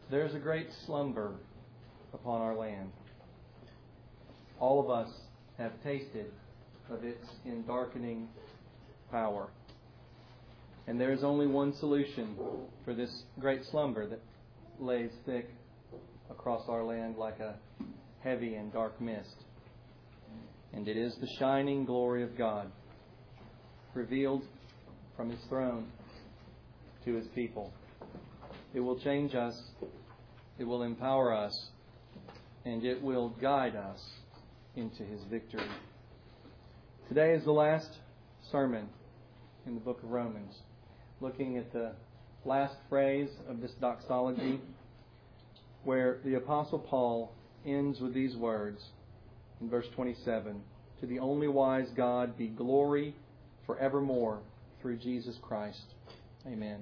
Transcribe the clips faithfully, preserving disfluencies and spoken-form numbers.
There's a great slumber upon our land. All of us have tasted of its endarkening power. And there is only one solution for this great slumber that lays thick across our land like a heavy and dark mist. And it is the shining glory of God, revealed from His throne to His people. It will change us, it will empower us, and it will guide us into His victory. Today is the last sermon in the book of Romans, looking at the last phrase of this doxology, where the Apostle Paul ends with these words in verse twenty-seven, "To the only wise God be glory forevermore through Jesus Christ. Amen."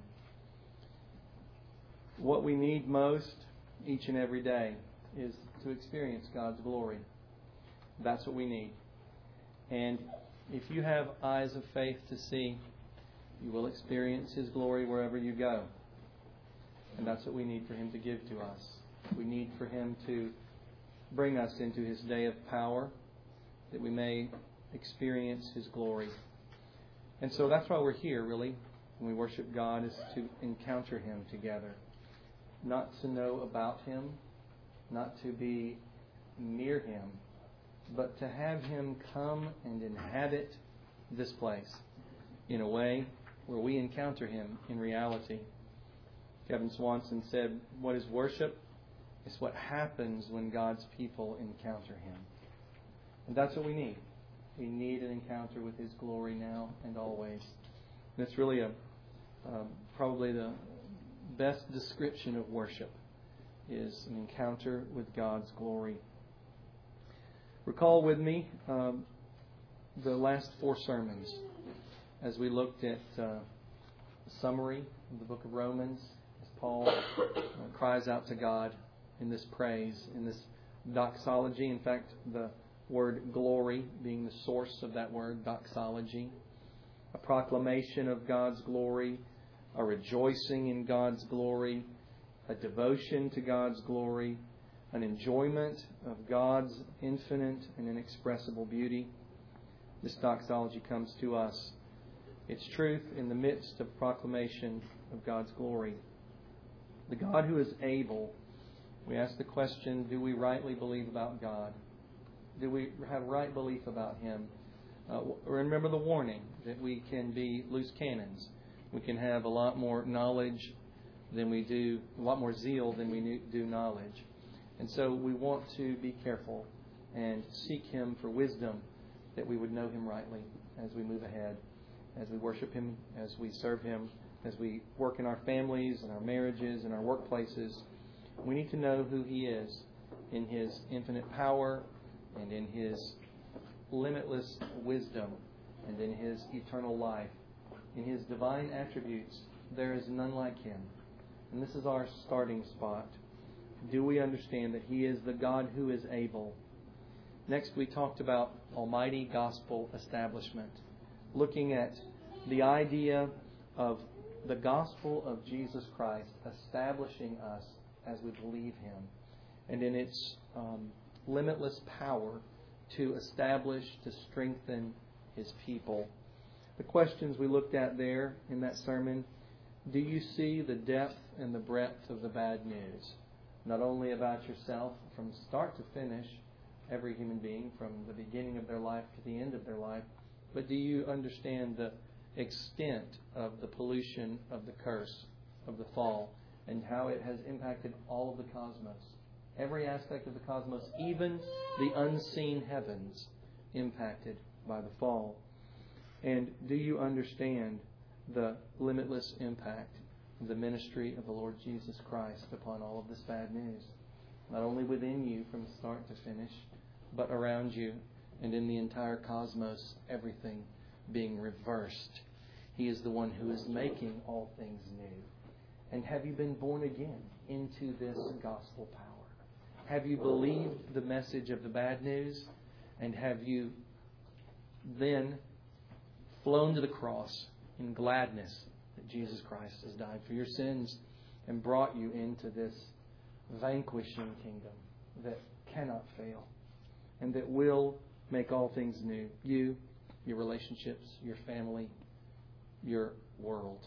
What we need most each and every day is to experience God's glory. That's what we need. And if you have eyes of faith to see, you will experience His glory wherever you go. And that's what we need for Him to give to us. We need for Him to bring us into His day of power, that we may experience His glory. And so that's why we're here, really, when we worship God, is to encounter Him together. Not to know about Him, not to be near Him, but to have Him come and inhabit this place in a way where we encounter Him in reality. Kevin Swanson said, "What is worship? It's what happens when God's people encounter Him." And that's what we need. We need an encounter with His glory now and always. And it's really a um, probably the best description of worship is an encounter with God's glory. Recall with me um, the last four sermons as we looked at uh, the summary of the book of Romans, as Paul uh, cries out to God in this praise, in this doxology. In fact, the word glory being the source of that word, doxology. A proclamation of God's glory, a rejoicing in God's glory, a devotion to God's glory, an enjoyment of God's infinite and inexpressible beauty. This doxology comes to us. Its truth in the midst of proclamation of God's glory. The God who is able, we ask the question, do we rightly believe about God? Do we have right belief about Him? Uh, remember the warning that we can be loose cannons. We can have a lot more knowledge than we do, a lot more zeal than we do knowledge. And so we want to be careful and seek Him for wisdom, that we would know Him rightly as we move ahead, as we worship Him, as we serve Him, as we work in our families and our marriages and our workplaces. We need to know who He is in His infinite power and in His limitless wisdom and in His eternal life. In His divine attributes, there is none like Him. And this is our starting spot. Do we understand that He is the God who is able? Next, we talked about almighty gospel establishment, looking at the idea of the gospel of Jesus Christ establishing us as we believe Him, and in its um, limitless power to establish, to strengthen His people. The questions we looked at there in that sermon: do you see the depth and the breadth of the bad news? Not only about yourself from start to finish, every human being from the beginning of their life to the end of their life, but do you understand the extent of the pollution of the curse of the fall and how it has impacted all of the cosmos? Every aspect of the cosmos, even the unseen heavens, impacted by the fall. And do you understand the limitless impact of the ministry of the Lord Jesus Christ upon all of this bad news? Not only within you from start to finish, but around you and in the entire cosmos, everything being reversed. He is the one who is making all things new. And have you been born again into this gospel power? Have you believed the message of the bad news? And have you then flown to the cross in gladness that Jesus Christ has died for your sins and brought you into this vanquishing kingdom that cannot fail and that will make all things new. You, your relationships, your family, your world.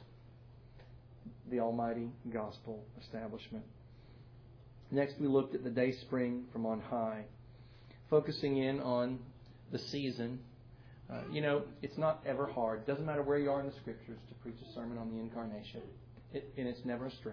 The almighty gospel establishment. Next, we looked at the day spring from on high, focusing in on the season. Uh, you know, it's not ever hard. It doesn't matter where you are in the Scriptures to preach a sermon on the incarnation. It, and it's never a stretch.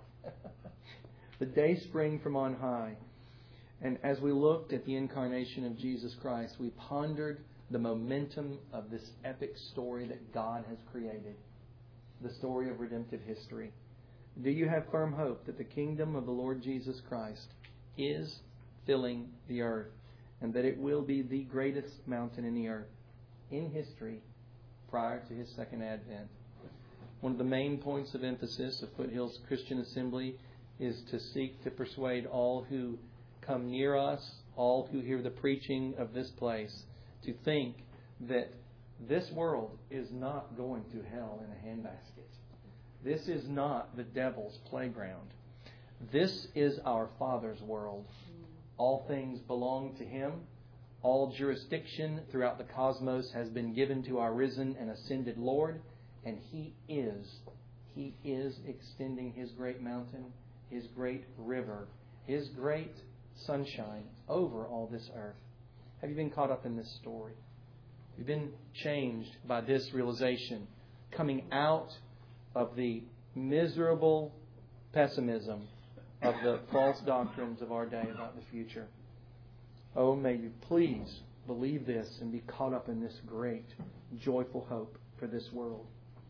The day spring from on high. And as we looked at the incarnation of Jesus Christ, we pondered the momentum of this epic story that God has created. The story of redemptive history. Do you have firm hope that the kingdom of the Lord Jesus Christ is filling the earth and that it will be the greatest mountain in the earth in history prior to His second advent? One of the main points of emphasis of Foothills Christian Assembly is to seek to persuade all who come near us, all who hear the preaching of this place, to think that this world is not going to hell in a handbasket. This is not the devil's playground. This is our Father's world. All things belong to Him. All jurisdiction throughout the cosmos has been given to our risen and ascended Lord, and He is, He is extending His great mountain, His great river, His great sunshine over all this earth. Have you been caught up in this story? Have you been changed by this realization, coming out of the miserable pessimism of the false doctrines of our day about the future? Oh, may you please believe this and be caught up in this great, joyful hope for this world.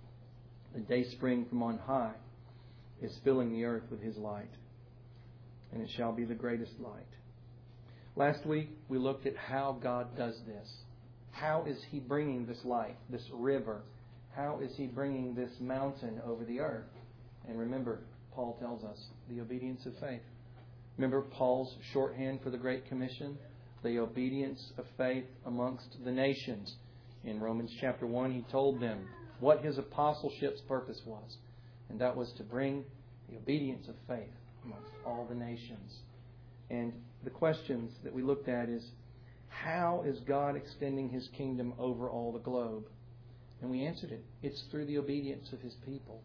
The day spring from on high is filling the earth with His light, and it shall be the greatest light. Last week, we looked at how God does this. How is He bringing this light, this river? How is He bringing this mountain over the earth? And remember, Paul tells us, the obedience of faith. Remember Paul's shorthand for the Great Commission? The obedience of faith amongst the nations. In Romans chapter one, he told them what his apostleship's purpose was. And that was to bring the obedience of faith amongst all the nations. And the questions that we looked at is, how is God extending His kingdom over all the globe? And we answered it. It's through the obedience of His people.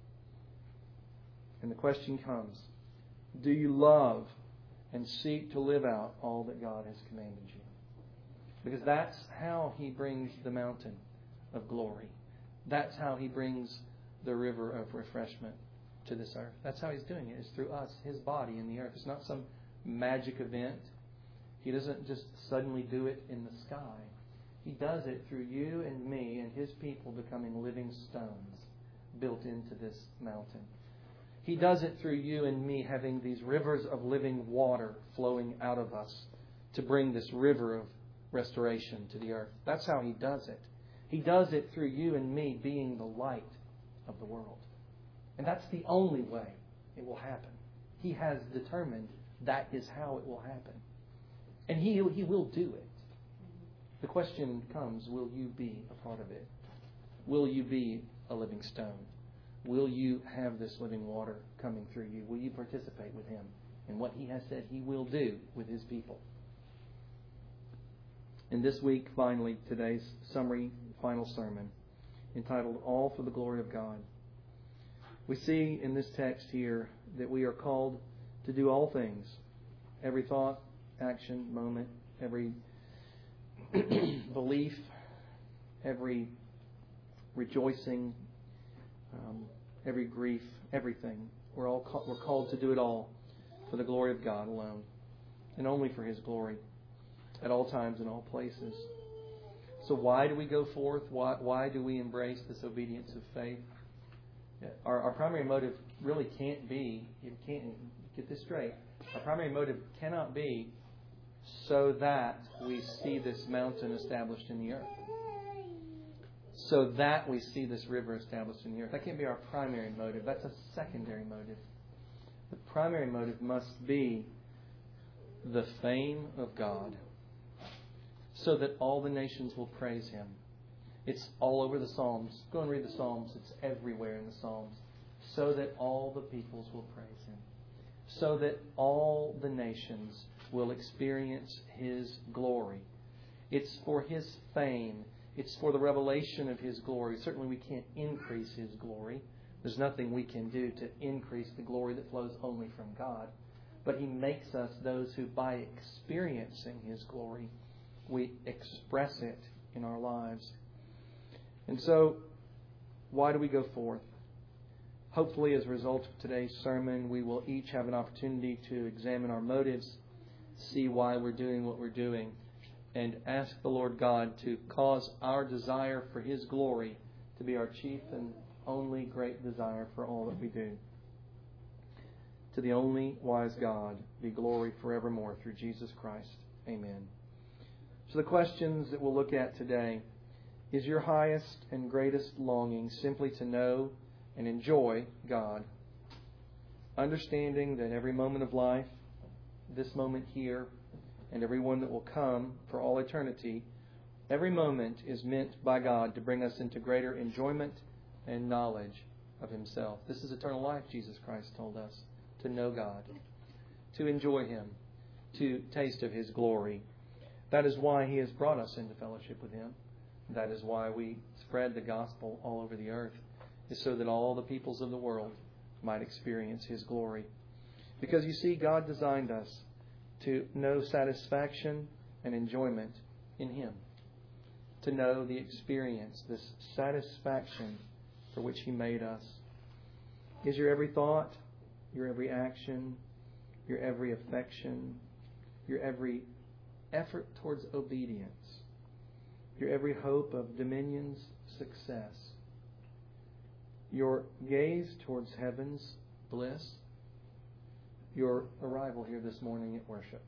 And the question comes, do you love and seek to live out all that God has commanded you? Because that's how He brings the mountain of glory. That's how He brings the river of refreshment to this earth. That's how He's doing it. It's through us, His body in the earth. It's not some magic event. He doesn't just suddenly do it in the sky. He does it through you and me and His people becoming living stones built into this mountain. He does it through you and me having these rivers of living water flowing out of us to bring this river of restoration to the earth. That's how He does it. He does it through you and me being the light of the world. And that's the only way it will happen. He has determined that is how it will happen. And He, he will do it. The question comes, will you be a part of it? Will you be a living stone? Will you have this living water coming through you? Will you participate with Him in what He has said He will do with His people? And this week, finally, today's summary, final sermon, entitled All for the Glory of God. We see in this text here that we are called to do all things. Every thought, action, moment, every belief, every rejoicing, um, every grief, everything. We're all ca- we're called to do it all for the glory of God alone, and only for His glory, at all times and all places. So why do we go forth? Why why do we embrace this obedience of faith? Our, our primary motive really can't be, you can't get this straight, our primary motive cannot be so that we see this mountain established in the earth. So that we see this river established in the earth. That can't be our primary motive. That's a secondary motive. The primary motive must be the fame of God, so that all the nations will praise Him. It's all over the Psalms. Go and read the Psalms. It's everywhere in the Psalms. So that all the peoples will praise Him. so that all the nations will experience His glory. It's for His fame. It's for the revelation of His glory. Certainly we can't increase His glory. There's nothing we can do to increase the glory that flows only from God. But He makes us those who, by experiencing His glory, we express it in our lives. And so, why do we go forth? Hopefully, as a result of today's sermon, we will each have an opportunity to examine our motives, see why we're doing what we're doing, and ask the Lord God to cause our desire for His glory to be our chief and only great desire for all that we do. To the only wise God be glory forevermore through Jesus Christ. Amen. So the questions that we'll look at today: is your highest and greatest longing simply to know and enjoy God, understanding that every moment of life, this moment here, and every one that will come for all eternity, every moment is meant by God to bring us into greater enjoyment and knowledge of Himself? This is eternal life, Jesus Christ told us, to know God, to enjoy Him, to taste of His glory. That is why He has brought us into fellowship with Him. That is why we spread the gospel all over the earth, is so that all the peoples of the world might experience His glory. Because you see, God designed us to know satisfaction and enjoyment in Him, to know the experience, this satisfaction for which He made us. Is your every thought, your every action, your every affection, your every effort towards obedience, your every hope of dominion's success, your gaze towards heaven's bliss, your arrival here this morning at worship,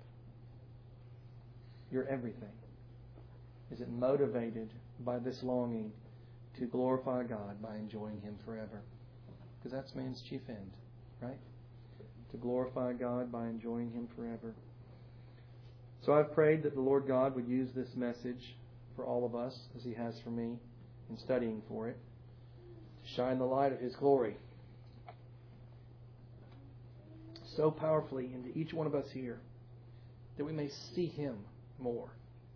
your everything? Is it motivated by this longing to glorify God by enjoying Him forever? Because that's man's chief end, right? To glorify God by enjoying Him forever. So I've prayed that the Lord God would use this message for all of us, as He has for me in studying for it, to shine the light of His glory so powerfully into each one of us here that we may see Him more,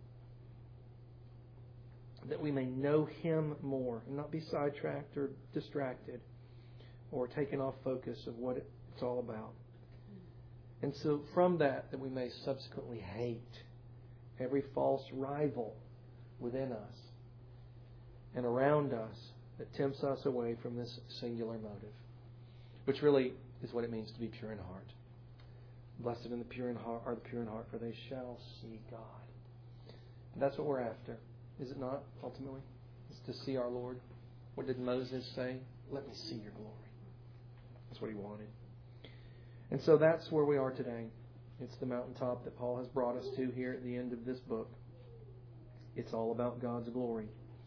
that we may know Him more and not be sidetracked or distracted or taken off focus of what it's all about. And so from that, that we may subsequently hate every false rival within us and around us that tempts us away from this singular motive, which really is what it means to be pure in heart. Blessed in the pure in heart are the pure in heart, for they shall see God. And that's what we're after, is it not, ultimately? It's to see our Lord. What did Moses say? Let me see your glory. That's what he wanted. And so that's where we are today. It's the mountaintop that Paul has brought us to here at the end of this book. It's all about God's glory.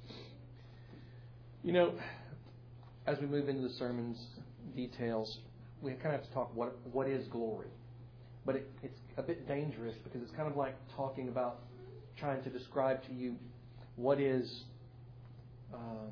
You know, as we move into the sermon's details, we kind of have to talk what what is glory. But it, it's a bit dangerous because it's kind of like talking about trying to describe to you what is um,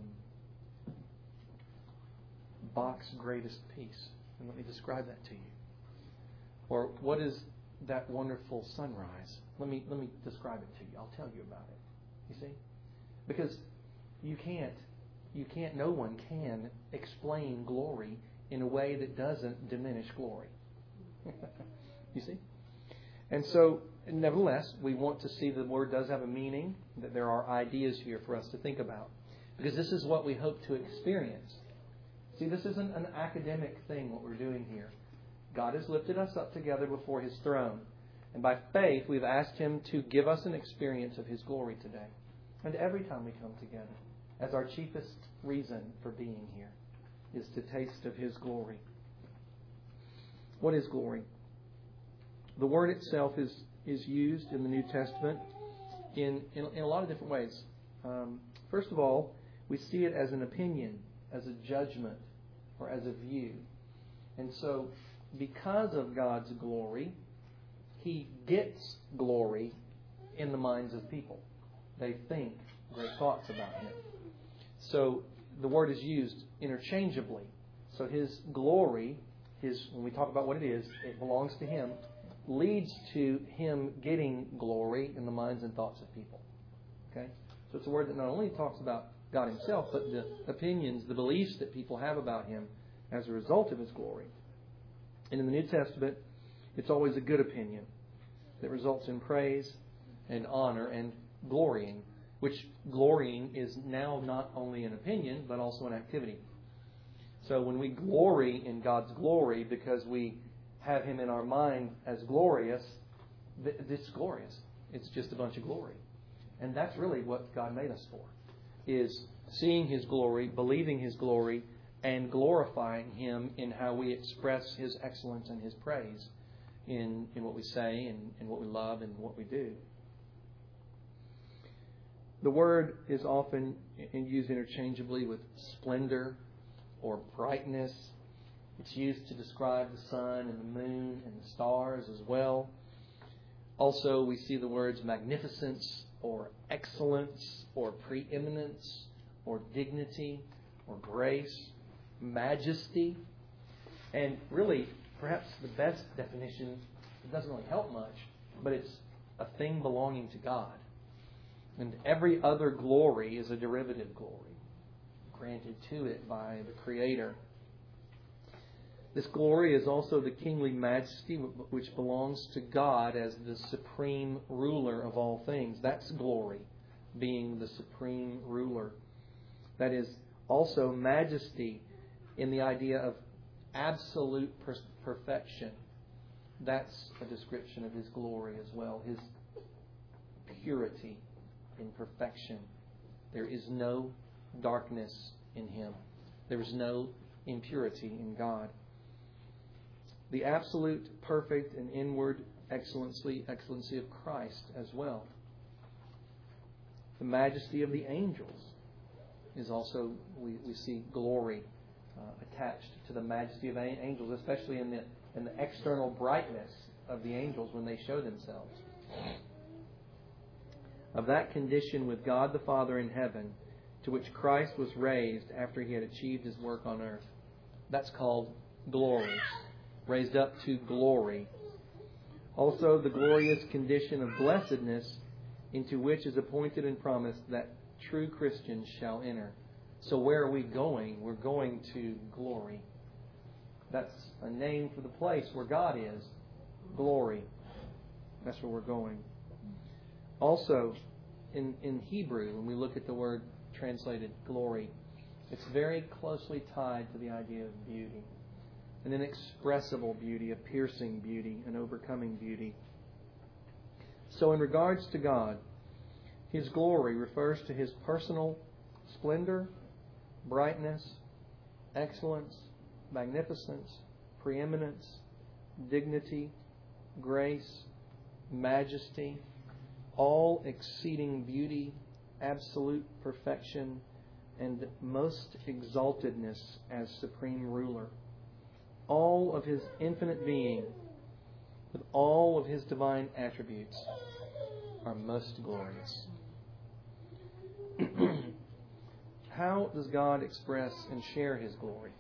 Bach's greatest piece. And let me describe that to you. Or what is that wonderful sunrise? Let me let me describe it to you. I'll tell you about it. You see? Because you can't, you can't, no one can explain glory in a way that doesn't diminish glory. You see? And so, nevertheless, we want to see the Word does have a meaning, that there are ideas here for us to think about. Because this is what we hope to experience. See, this isn't an academic thing, what we're doing here. God has lifted us up together before His throne. And by faith, we've asked Him to give us an experience of His glory today. And every time we come together, as our chiefest reason for being here, is to taste of His glory. What is glory? The word itself is, is used in the New Testament in, in, in a lot of different ways. Um, first of all, we see it as an opinion, as a judgment, or as a view. And so, because of God's glory, He gets glory in the minds of people. They think great thoughts about Him. So the word is used interchangeably. So His glory, his, when we talk about what it is, it belongs to Him, leads to Him getting glory in the minds and thoughts of people. Okay? So it's a word that not only talks about God Himself, but the opinions, the beliefs that people have about Him as a result of His glory. And in the New Testament, it's always a good opinion that results in praise and honor and glorying, which glorying is now not only an opinion, but also an activity. So when we glory in God's glory because we have Him in our mind as glorious, it's glorious. It's just a bunch of glory. And that's really what God made us for, is seeing His glory, believing His glory, and glorifying Him in how we express His excellence and His praise in, in what we say and in what we love and what we do. The word is often used interchangeably with splendor or brightness. It's used to describe the sun and the moon and the stars as well. Also, we see the words magnificence or excellence or preeminence or dignity or grace, majesty. And really, perhaps the best definition, it doesn't really help much, but it's a thing belonging to God. And every other glory is a derivative glory, granted to it by the Creator. This glory is also the kingly majesty which belongs to God as the supreme ruler of all things. That's glory, being the supreme ruler. That is also majesty in the idea of absolute per- perfection. That's a description of His glory as well, His purity in perfection. There is no darkness in Him. There is no impurity in God. The absolute, perfect, and inward excellency, excellency of Christ as well. The majesty of the angels is also, we, we see glory uh, attached to the majesty of angels, especially in the, in the external brightness of the angels when they show themselves. Of that condition with God the Father in heaven, to which Christ was raised after He had achieved His work on earth. That's called glory. Raised up to glory. Also, the glorious condition of blessedness into which is appointed and promised that true Christians shall enter. So where are we going? We're going to glory. That's a name for the place where God is. Glory. That's where we're going. Also, in, in Hebrew, when we look at the word translated glory, it's very closely tied to the idea of beauty. An inexpressible beauty, a piercing beauty, an overcoming beauty. So in regards to God, His glory refers to His personal splendor, brightness, excellence, magnificence, preeminence, dignity, grace, majesty, all exceeding beauty, absolute perfection, and most exaltedness as supreme ruler. All of His infinite being, with all of His divine attributes, are most glorious. How does God express and share His glory?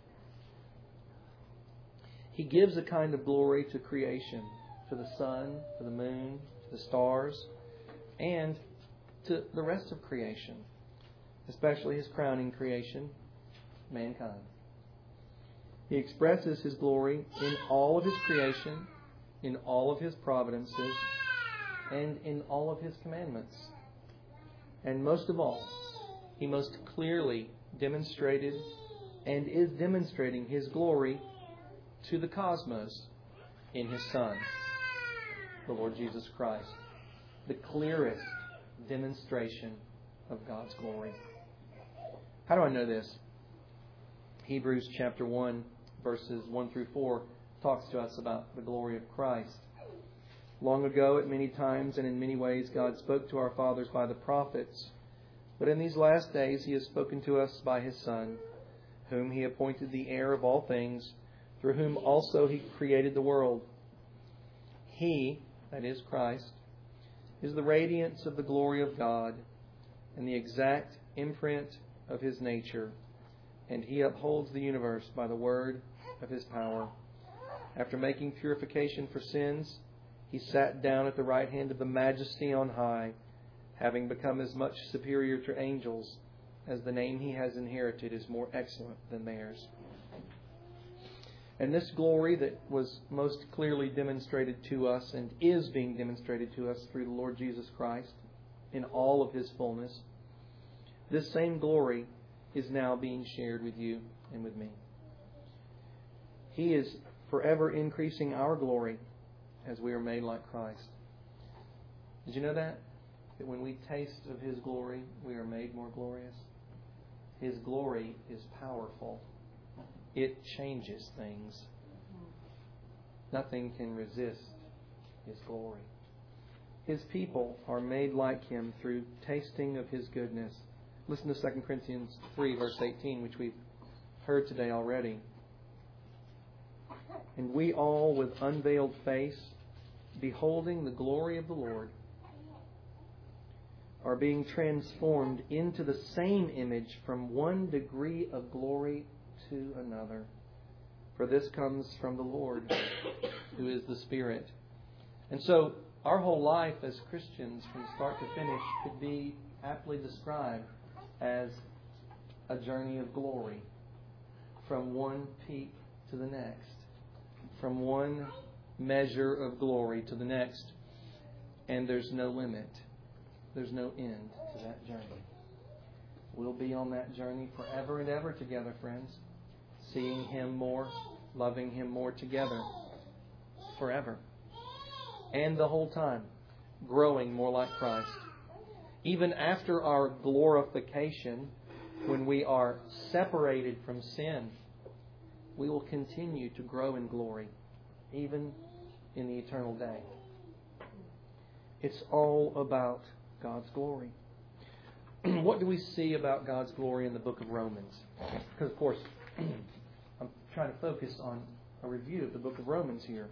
He gives a kind of glory to creation, to the sun, to the moon, to the stars, and to the rest of creation, especially His crowning creation, mankind. He expresses His glory in all of His creation, in all of His providences, and in all of His commandments. And most of all, He most clearly demonstrated and is demonstrating His glory to the cosmos in His Son, the Lord Jesus Christ. The clearest demonstration of God's glory. How do I know this? Hebrews chapter one, verses one through four, talks to us about the glory of Christ. Long ago, at many times and in many ways, God spoke to our fathers by the prophets. But in these last days, He has spoken to us by His Son, whom He appointed the heir of all things, through whom also He created the world. He, that is Christ, is the radiance of the glory of God and the exact imprint of His nature, and He upholds the universe by the word of His power. After making purification for sins, He sat down at the right hand of the Majesty on high, having become as much superior to angels as the name He has inherited is more excellent than theirs. And this glory that was most clearly demonstrated to us and is being demonstrated to us through the Lord Jesus Christ in all of His fullness, this same glory is now being shared with you and with me. He is forever increasing our glory as we are made like Christ. Did you know that? That when we taste of His glory, we are made more glorious? His glory is powerful. It changes things. Nothing can resist His glory. His people are made like Him through tasting of His goodness. Listen to Second Corinthians three, verse eighteen, which we've heard today already. And we all, with unveiled face, beholding the glory of the Lord, are being transformed into the same image from one degree of glory to another. For this comes from the Lord, who is the Spirit. And so, our whole life as Christians, from start to finish, could be aptly described as a journey of glory, from one peak to the next, from one measure of glory to the next. And there's no limit. There's no end to that journey. We'll be on that journey forever and ever together, friends. Seeing Him more, loving Him more together. Forever. And the whole time, growing more like Christ. Even after our glorification, when we are separated from sin, we will continue to grow in glory, even in the eternal day. It's all about God's glory. What do we see about God's glory in the book of Romans? Because, of course, I'm trying to focus on a review of the book of Romans here.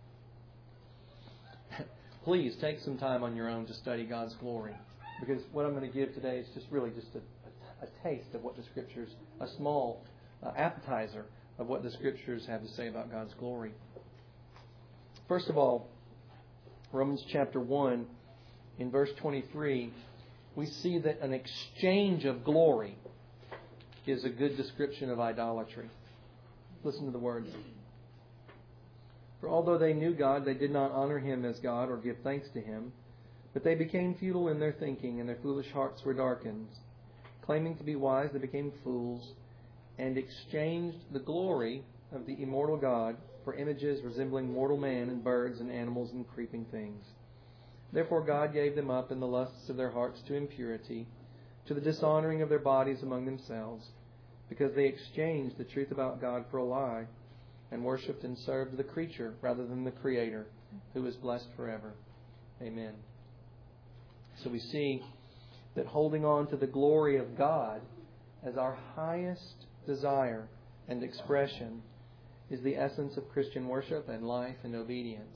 Please take some time on your own to study God's glory. Because what I'm going to give today is just really just a, a, a taste of what the Scriptures, a small uh, appetizer of what the Scriptures have to say about God's glory. First of all, Romans chapter one, in verse twenty-three, we see that an exchange of glory is a good description of idolatry. Listen to the words. For although they knew God, they did not honor Him as God or give thanks to Him, but they became futile in their thinking, and their foolish hearts were darkened. Claiming to be wise, they became fools, and exchanged the glory of the immortal God for images resembling mortal man and birds and animals and creeping things. Therefore God gave them up in the lusts of their hearts to impurity, to the dishonoring of their bodies among themselves, because they exchanged the truth about God for a lie, and worshipped and served the creature rather than the Creator, who is blessed forever. Amen. So we see that holding on to the glory of God as our highest desire and expression is the essence of Christian worship and life and obedience.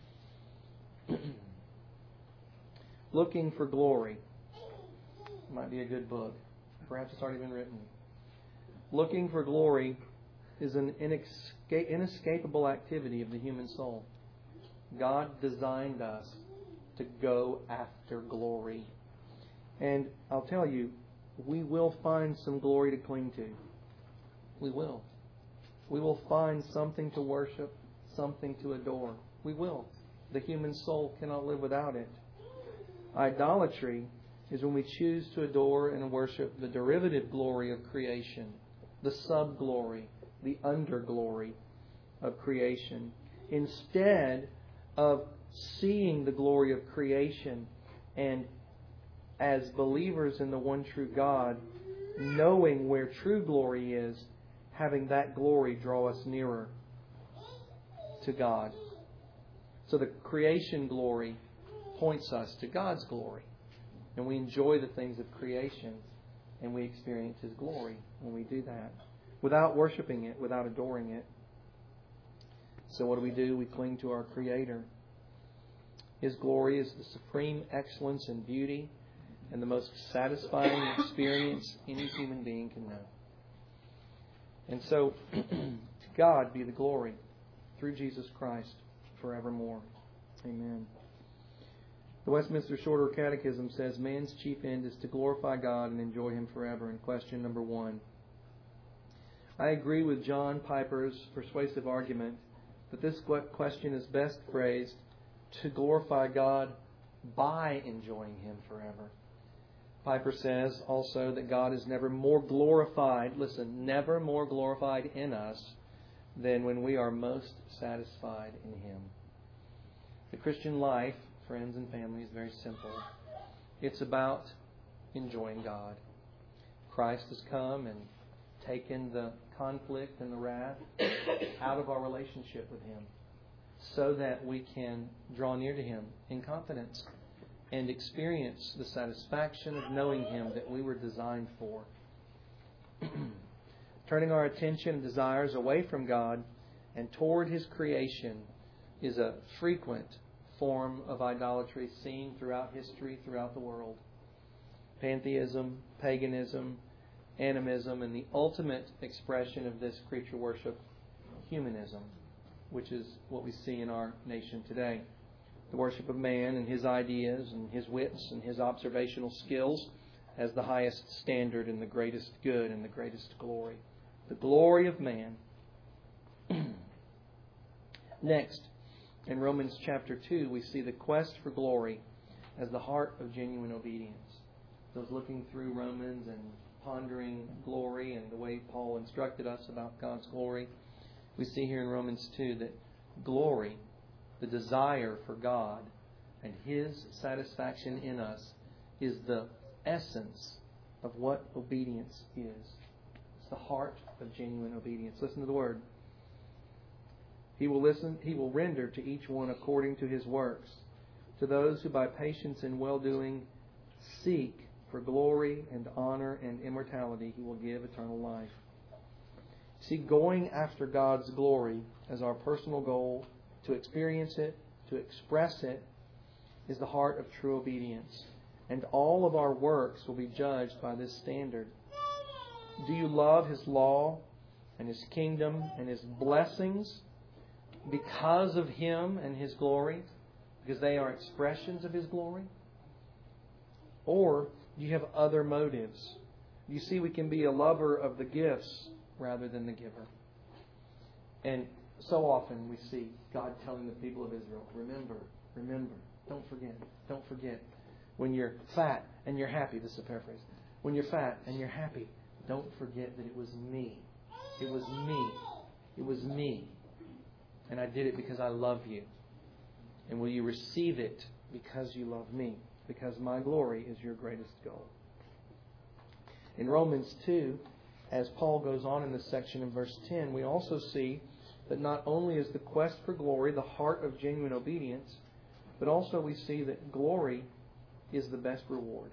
Looking for Glory might be a good book. Perhaps it's already been written. Looking for glory is an inescapable activity of the human soul. God designed us to go after glory. And I'll tell you, we will find some glory to cling to. We will. We will find something to worship, something to adore. We will. The human soul cannot live without it. Idolatry is when we choose to adore and worship the derivative glory of creation, the sub-glory, the under-glory of creation, instead of seeing the glory of creation and, as believers in the one true God, knowing where true glory is, having that glory draw us nearer to God. So the creation glory points us to God's glory. And we enjoy the things of creation, and we experience His glory when we do that, without worshiping it, without adoring it. So what do we do? We cling to our Creator. His glory is the supreme excellence and beauty and the most satisfying experience any human being can know. And so, to God be the glory through Jesus Christ forevermore. Amen. The Westminster Shorter Catechism says, man's chief end is to glorify God and enjoy Him forever. And question number one. I agree with John Piper's persuasive argument that this question is best phrased to glorify God by enjoying Him forever. Piper says also that God is never more glorified, listen, never more glorified in us than when we are most satisfied in Him. The Christian life, friends and family, is very simple. It's about enjoying God. Christ has come and taken the conflict and the wrath out of our relationship with Him so that we can draw near to Him in confidence and experience the satisfaction of knowing Him that we were designed for. Turning our attention and desires away from God and toward His creation is a frequent form of idolatry seen throughout history, throughout the world. Pantheism, paganism, animism, and the ultimate expression of this creature worship, humanism, which is what we see in our nation today. The worship of man and his ideas and his wits and his observational skills as the highest standard and the greatest good and the greatest glory. The glory of man. Next, in Romans chapter two, we see the quest for glory as the heart of genuine obedience. Those looking through Romans and pondering glory and the way Paul instructed us about God's glory, we see here in Romans two that glory, the desire for God and His satisfaction in us, is the essence of what obedience is. It's the heart of genuine obedience. Listen to the word. He will listen. He will render to each one according to his works. To those who by patience and well-doing seek for glory and honor and immortality, He will give eternal life. See, going after God's glory as our personal goal, to experience it, to express it, is the heart of true obedience. And all of our works will be judged by this standard. Do you love His law and His kingdom and His blessings because of Him and His glory? Because they are expressions of His glory? Or do you have other motives? You see, we can be a lover of the gifts rather than the giver. And so often we see God telling the people of Israel, remember, remember, don't forget, don't forget. When you're fat and you're happy, this is a paraphrase. When you're fat and you're happy, don't forget that it was me. It was me. It was me. And I did it because I love you. And will you receive it because you love me? Because my glory is your greatest goal. In Romans two, as Paul goes on in this section in verse ten, we also see that not only is the quest for glory the heart of genuine obedience, but also we see that glory is the best reward.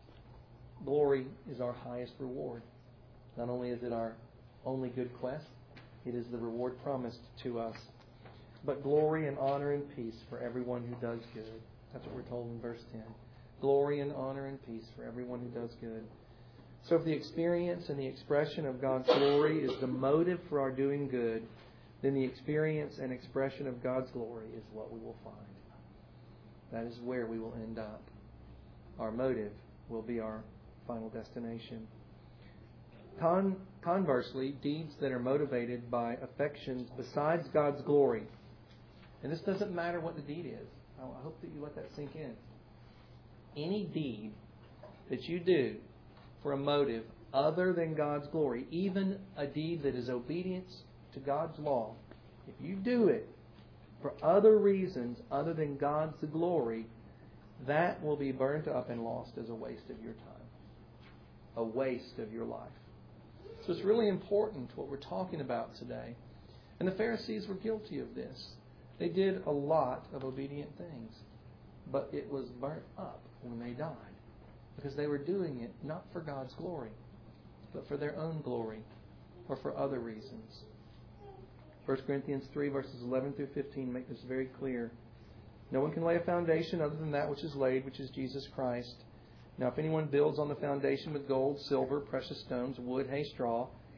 Glory is our highest reward. Not only is it our only good quest, it is the reward promised to us. But glory and honor and peace for everyone who does good. That's what we're told in verse ten. Glory and honor and peace for everyone who does good. So if the experience and the expression of God's glory is the motive for our doing good, then the experience and expression of God's glory is what we will find. That is where we will end up. Our motive will be our final destination. Con- conversely, deeds that are motivated by affections besides God's glory, and this doesn't matter what the deed is. I hope that you let that sink in. Any deed that you do for a motive other than God's glory, even a deed that is obedience to God's law, if you do it for other reasons other than God's glory, that will be burnt up and lost as a waste of your time, a waste of your life. So it's really important what we're talking about today. And the Pharisees were guilty of this. They did a lot of obedient things, but it was burnt up when they died because they were doing it not for God's glory, but for their own glory or for other reasons. First Corinthians three, verses eleven through fifteen make this very clear. No one can lay a foundation other than that which is laid, which is Jesus Christ. Now if anyone builds on the foundation with gold, silver, precious stones, wood, hay, straw,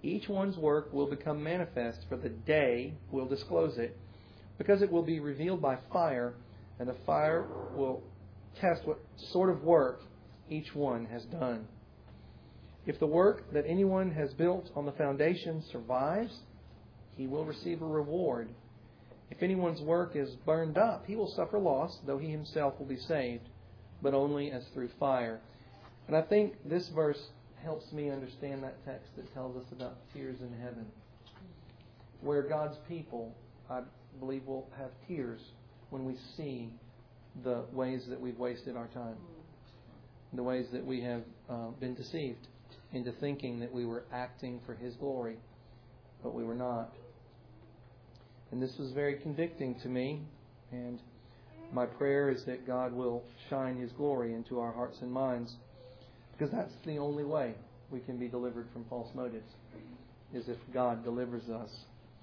each one's work will become manifest, for the day will disclose it, because it will be revealed by fire, and the fire will test what sort of work each one has done. If the work that anyone has built on the foundation survives, he will receive a reward. If anyone's work is burned up, he will suffer loss, though he himself will be saved, but only as through fire. And I think this verse helps me understand that text that tells us about tears in heaven, where God's people, I believe, will have tears when we see the ways that we've wasted our time, the ways that we have uh, been deceived into thinking that we were acting for His glory, but we were not. And this was very convicting to me, and my prayer is that God will shine His glory into our hearts and minds, because that's the only way we can be delivered from false motives, is if God delivers us.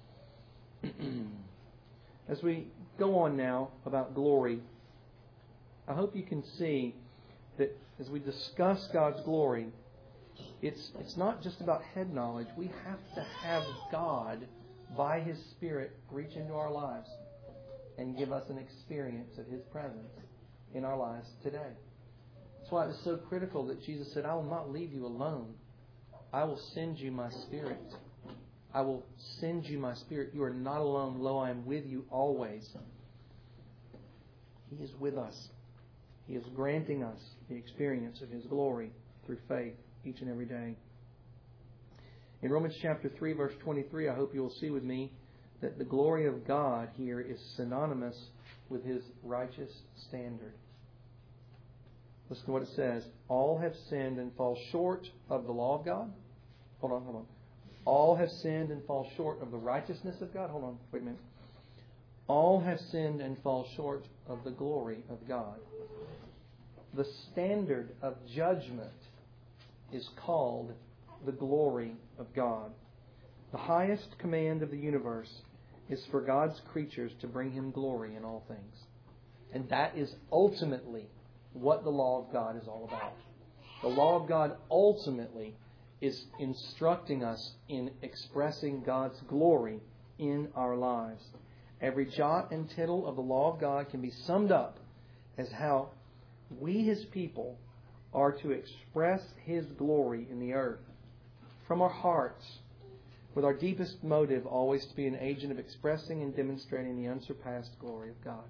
As we go on now about glory, I hope you can see that as we discuss God's glory, it's it's not just about head knowledge. We have to have God, by His Spirit, reach into our lives and give us an experience of His presence in our lives today. That's why it was so critical that Jesus said, I will not leave you alone. I will send you my Spirit. I will send you my Spirit. You are not alone. Lo, I am with you always. He is with us. He is granting us the experience of His glory through faith each and every day. In Romans chapter three, verse twenty-three, I hope you will see with me that the glory of God here is synonymous with His righteous standard. Listen to what it says. All have sinned and fall short of the law of God. Hold on, hold on. All have sinned and fall short of the righteousness of God. Hold on, wait a minute. All have sinned and fall short of the glory of God. The standard of judgment is called the glory of God. The highest command of the universe is for God's creatures to bring Him glory in all things. And that is ultimately what the law of God is all about. The law of God ultimately is instructing us in expressing God's glory in our lives. Every jot and tittle of the law of God can be summed up as how we, His people, are to express His glory in the earth from our hearts, with our deepest motive always to be an agent of expressing and demonstrating the unsurpassed glory of God.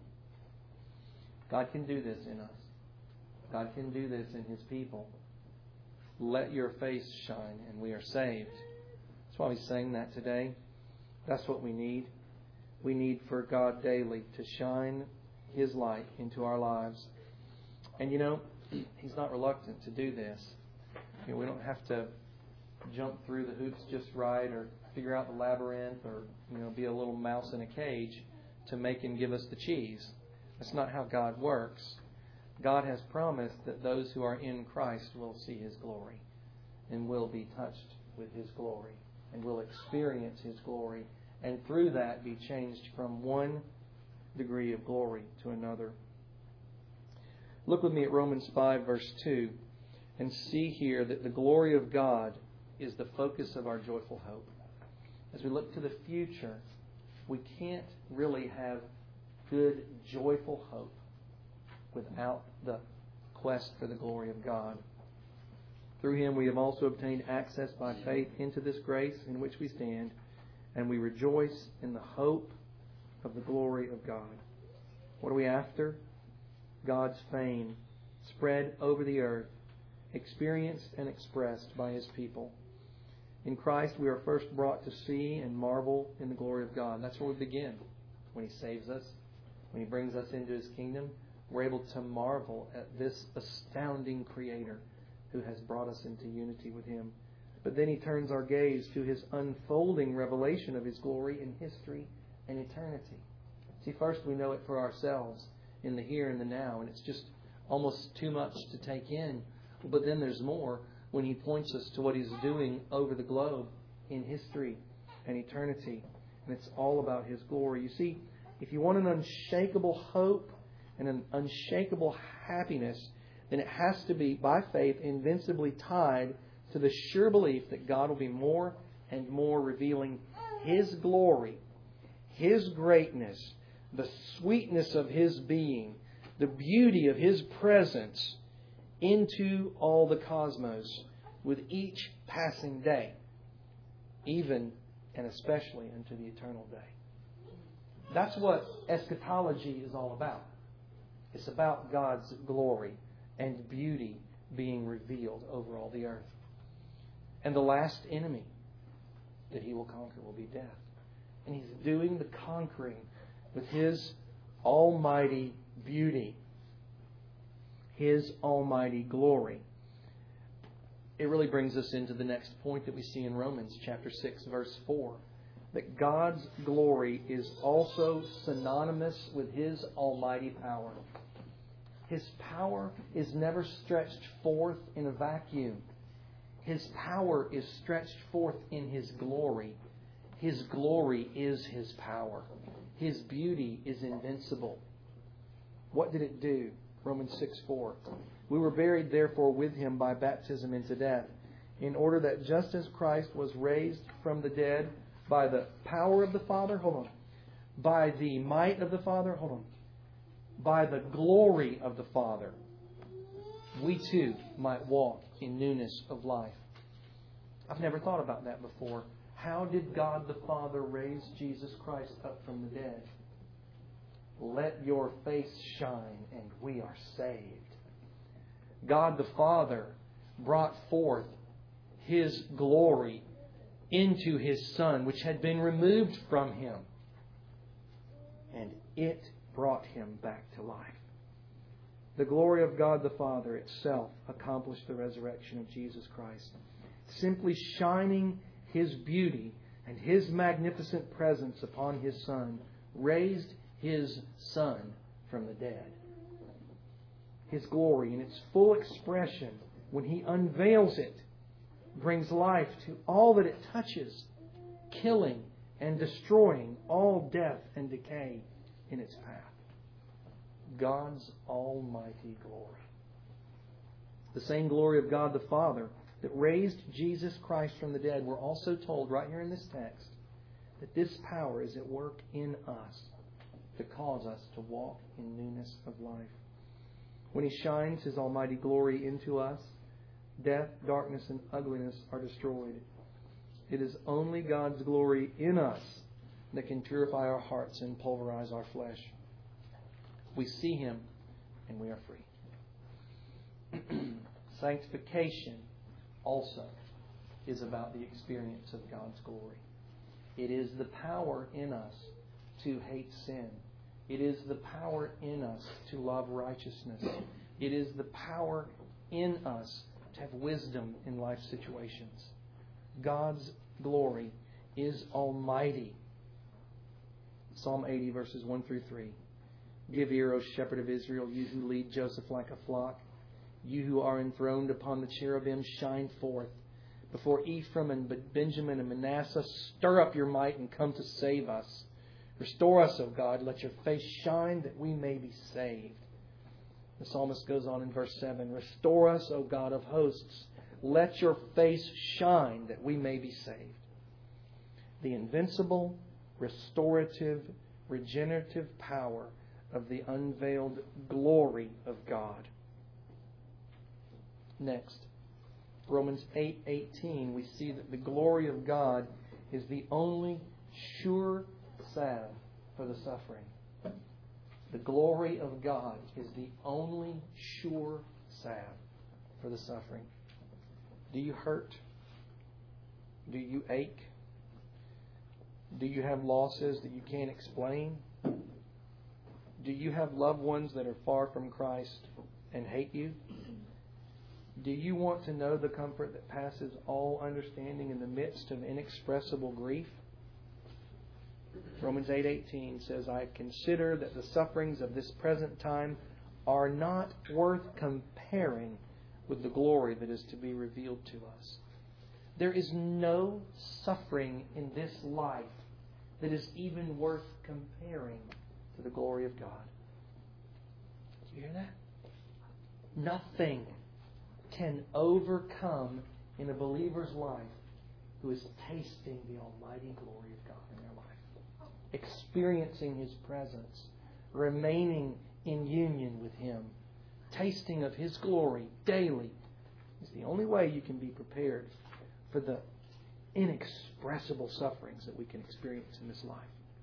God can do this in us. God can do this in His people. Let your face shine and we are saved. That's why we sang that today. That's what we need. We need for God daily to shine His light into our lives. And you know, He's not reluctant to do this. You know, we don't have to jump through the hoops just right, or figure out the labyrinth, or you know, be a little mouse in a cage to make Him give us the cheese. That's not how God works. God has promised that those who are in Christ will see His glory and will be touched with His glory and will experience His glory, and through that be changed from one degree of glory to another. Look with me at Romans five, verse two, and see here that the glory of God is the focus of our joyful hope. As we look to the future, we can't really have good, joyful hope without the quest for the glory of God. Through Him we have also obtained access by faith into this grace in which we stand, and we rejoice in the hope of the glory of God. What are we after? God's fame spread over the earth, experienced and expressed by His people. In Christ we are first brought to see and marvel in the glory of God. That's where we begin. When He saves us, when He brings us into His kingdom, we're able to marvel at this astounding Creator who has brought us into unity with Him. But then He turns our gaze to His unfolding revelation of His glory in history and eternity. See, first we know it for ourselves in the here and the now, and it's just almost too much to take in. But then there's more when He points us to what He's doing over the globe in history and eternity. And it's all about His glory. You see, if you want an unshakable hope and an unshakable happiness, then it has to be, by faith, invincibly tied to the sure belief that God will be more and more, revealing His glory, His greatness, the sweetness of His being, the beauty of His presence into all the cosmos with each passing day, even and especially into the eternal day. That's what eschatology is all about. It's about God's glory and beauty being revealed over all the earth. And the last enemy that He will conquer will be death. And He's doing the conquering with His almighty beauty, His almighty glory. It really brings us into the next point that we see in Romans chapter six, verse four. That God's glory is also synonymous with His almighty power. His power is never stretched forth in a vacuum. His power is stretched forth in His glory. His glory is His power. His beauty is invincible. What did it do? Romans six four. We were buried therefore with Him by baptism into death, in order that just as Christ was raised from the dead by the power of the Father, hold on, by the might of the Father, hold on, by the glory of the Father, we too might walk in newness of life. I've never thought about that before. How did God the Father raise Jesus Christ up from the dead? Let your face shine and we are saved. God the Father brought forth His glory into His Son, which had been removed from Him. And it brought Him back to life. The glory of God the Father itself accomplished the resurrection of Jesus Christ. Simply shining His beauty and His magnificent presence upon His Son raised His Son from the dead. His glory in its full expression, when He unveils it, brings life to all that it touches, killing and destroying all death and decay in its path. God's almighty glory. The same glory of God the Father that raised Jesus Christ from the dead, we're also told right here in this text that this power is at work in us to cause us to walk in newness of life. When He shines His almighty glory into us, death, darkness, and ugliness are destroyed. It is only God's glory in us that can purify our hearts and pulverize our flesh. We see Him and we are free. Sanctification also is about the experience of God's glory. It is the power in us to hate sin. It is the power in us to love righteousness. It is the power in us to have wisdom in life situations. God's glory is almighty. Psalm eighty, verses one through three. Give ear, O shepherd of Israel, you who lead Joseph like a flock. You who are enthroned upon the cherubim, shine forth. Before Ephraim and Benjamin and Manasseh, stir up your might and come to save us. Restore us, O God. Let your face shine that we may be saved. The psalmist goes on in verse seven. Restore us, O God of hosts. Let your face shine that we may be saved. The invincible, restorative, regenerative power of the unveiled glory of God. Next, Romans eight eighteen, we see that the glory of God is the only sure salve for the suffering. The glory of God is the only sure salve for the suffering. Do you hurt? Do you ache? Do you have losses that you can't explain? Do you have loved ones that are far from Christ and hate you? Do you want to know the comfort that passes all understanding in the midst of inexpressible grief? Romans eight eighteen says, I consider that the sufferings of this present time are not worth comparing with the glory that is to be revealed to us. There is no suffering in this life that is even worth comparing to the glory of God. Do you hear that? Nothing can overcome in a believer's life who is tasting the almighty glory of God in their life, experiencing His presence, remaining in union with Him, tasting of His glory daily, is the only way you can be prepared for the inexpressible sufferings that we can experience in this life.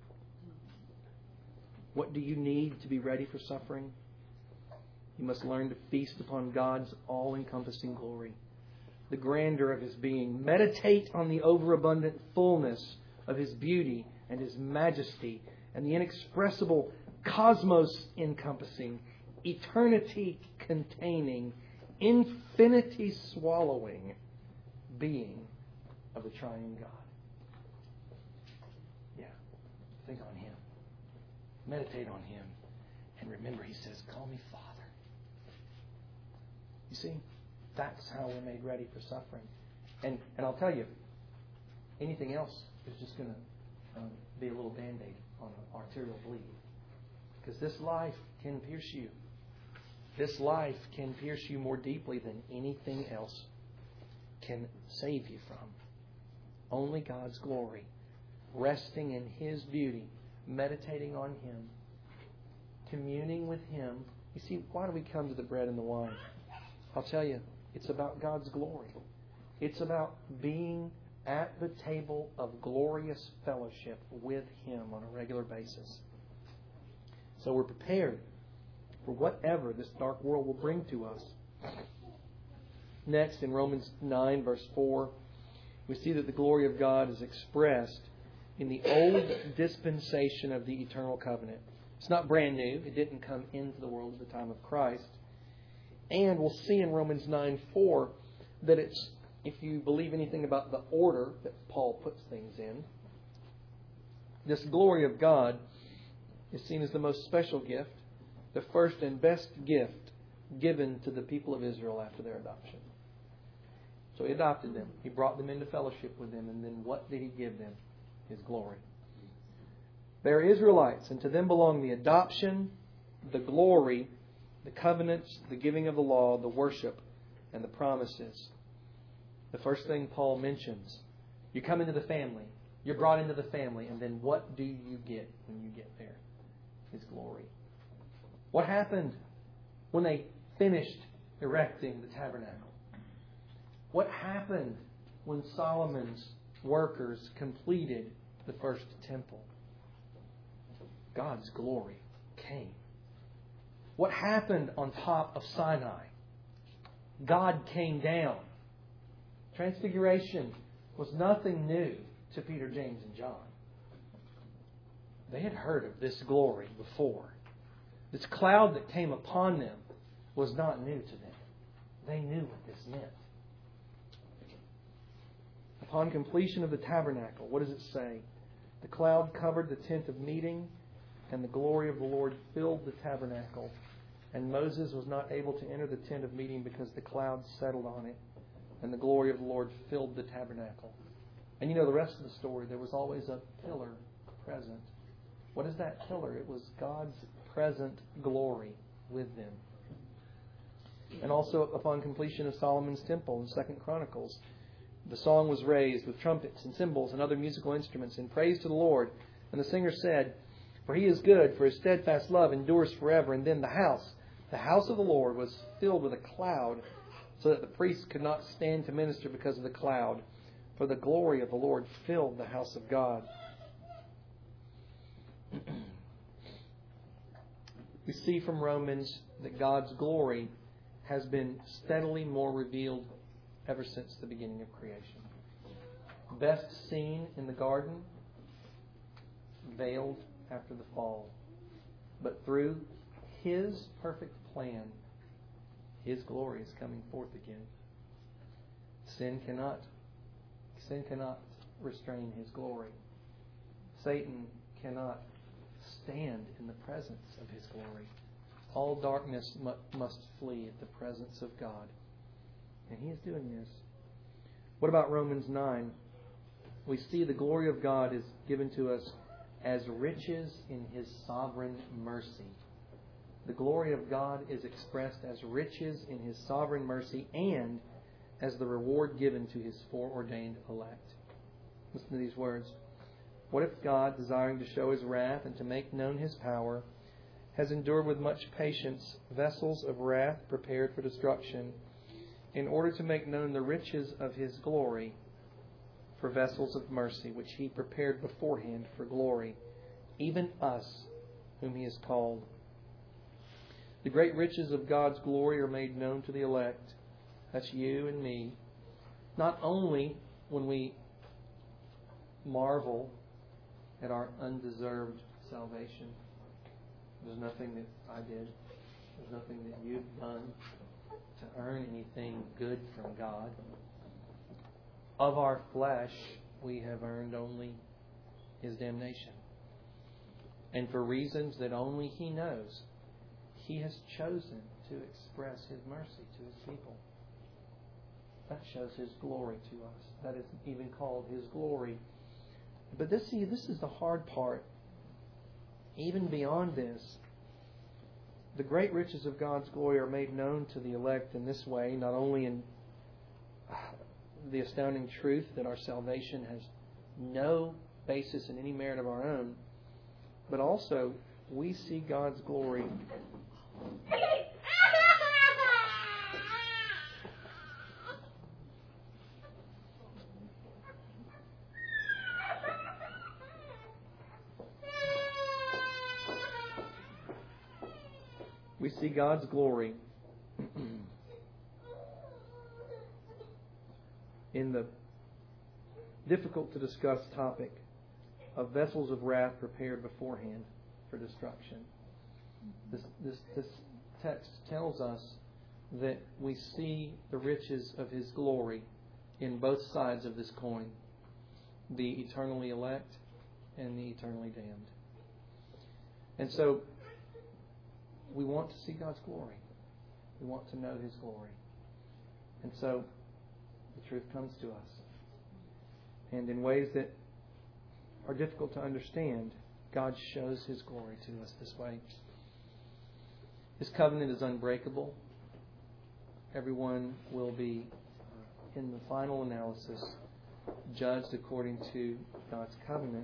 What do you need to be ready for suffering? You must learn to feast upon God's all-encompassing glory, the grandeur of His being. Meditate on the overabundant fullness of His beauty and His majesty and the inexpressible cosmos encompassing, eternity containing, infinity swallowing being of the triune God. Yeah. Think on Him. Meditate on Him. And remember, He says, call me Father. You see, that's how we're made ready for suffering. And and I'll tell you, anything else is just going to um, be a little Band-Aid on an arterial bleed. Because this life can pierce you. This life can pierce you more deeply than anything else can save you from. Only God's glory, resting in His beauty, meditating on Him, communing with Him. You see, why do we come to the bread and the wine? I'll tell you, it's about God's glory. It's about being at the table of glorious fellowship with Him on a regular basis. So we're prepared for whatever this dark world will bring to us. Next, in Romans nine, verse four, we see that the glory of God is expressed in the old dispensation of the eternal covenant. It's not brand new. It didn't come into the world at the time of Christ. And we'll see in Romans nine four that it's, if you believe anything about the order that Paul puts things in, this glory of God is seen as the most special gift, the first and best gift given to the people of Israel after their adoption. So He adopted them. He brought them into fellowship with Him. And then what did He give them? His glory. They are Israelites, and to them belong the adoption, the glory, the covenants, the giving of the law, the worship, and the promises. The first thing Paul mentions, you come into the family. You're brought into the family. And then what do you get when you get there? His glory. What happened when they finished erecting the tabernacle? What happened when Solomon's workers completed the first temple? God's glory came. What happened on top of Sinai? God came down. Transfiguration was nothing new to Peter, James, and John. They had heard of this glory before. This cloud that came upon them was not new to them. They knew what this meant. Upon completion of the tabernacle, what does it say? The cloud covered the tent of meeting, and the glory of the Lord filled the tabernacle. And Moses was not able to enter the tent of meeting because the cloud settled on it, and the glory of the Lord filled the tabernacle. And you know the rest of the story. There was always a pillar present. What is that pillar? It was God's present glory with them. And also upon completion of Solomon's temple in Second Chronicles, the song was raised with trumpets and cymbals and other musical instruments in praise to the Lord. And the singer said, "For He is good, for His steadfast love endures forever." And then the house, the house of the Lord, was filled with a cloud, so that the priests could not stand to minister because of the cloud. For the glory of the Lord filled the house of God. We see from Romans that God's glory has been steadily more revealed ever since the beginning of creation. Best seen in the garden, veiled after the fall. But through His perfect plan, His glory is coming forth again. Sin cannot, sin cannot restrain His glory. Satan cannot stand in the presence of His glory. All darkness mu- must flee at the presence of God. And He is doing this. What about Romans nine? We see the glory of God is given to us as riches in His sovereign mercy. The glory of God is expressed as riches in His sovereign mercy and as the reward given to His foreordained elect. Listen to these words. What if God, desiring to show His wrath and to make known His power, has endured with much patience vessels of wrath prepared for destruction, in order to make known the riches of His glory for vessels of mercy, which He prepared beforehand for glory, even us, whom He has called. The great riches of God's glory are made known to the elect. That's you and me. Not only when we marvel at our undeserved salvation. There's nothing that I did. There's nothing that you've done to earn anything good from God. Of our flesh, we have earned only His damnation. And for reasons that only He knows, He has chosen to express His mercy to His people. That shows His glory to us. That is even called His glory. But this, see, this is the hard part. Even beyond this, the great riches of God's glory are made known to the elect in this way, not only in the astounding truth that our salvation has no basis in any merit of our own, but also we see God's glory We see God's glory in the difficult to discuss topic of vessels of wrath prepared beforehand for destruction. This, this, this text tells us that we see the riches of His glory in both sides of this coin, the eternally elect and the eternally damned. And so, we want to see God's glory. We want to know His glory. And so, the truth comes to us. And in ways that are difficult to understand, God shows His glory to us this way. His covenant is unbreakable. Everyone will be, uh, in the final analysis, judged according to God's covenant.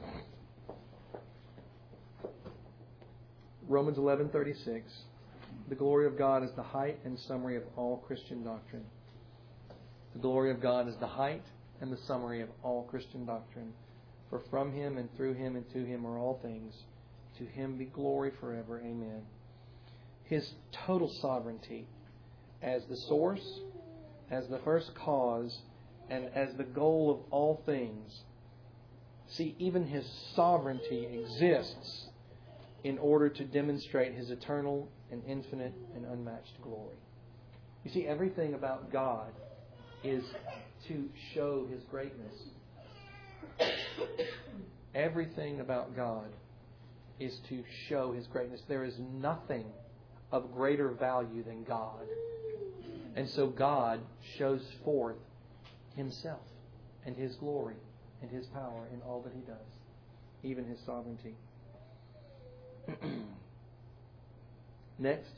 Romans eleven thirty-six. The glory of God is the height and summary of all Christian doctrine. The glory of God is the height and the summary of all Christian doctrine. For from Him and through Him and to Him are all things. To Him be glory forever. Amen. His total sovereignty as the source, as the first cause, and as the goal of all things. See, even His sovereignty exists in order to demonstrate His eternal and infinite and unmatched glory. You see, everything about God is to show His greatness. Everything about God is to show His greatness. There is nothing of greater value than God. And so God shows forth Himself and His glory and His power in all that He does, even His sovereignty. Next,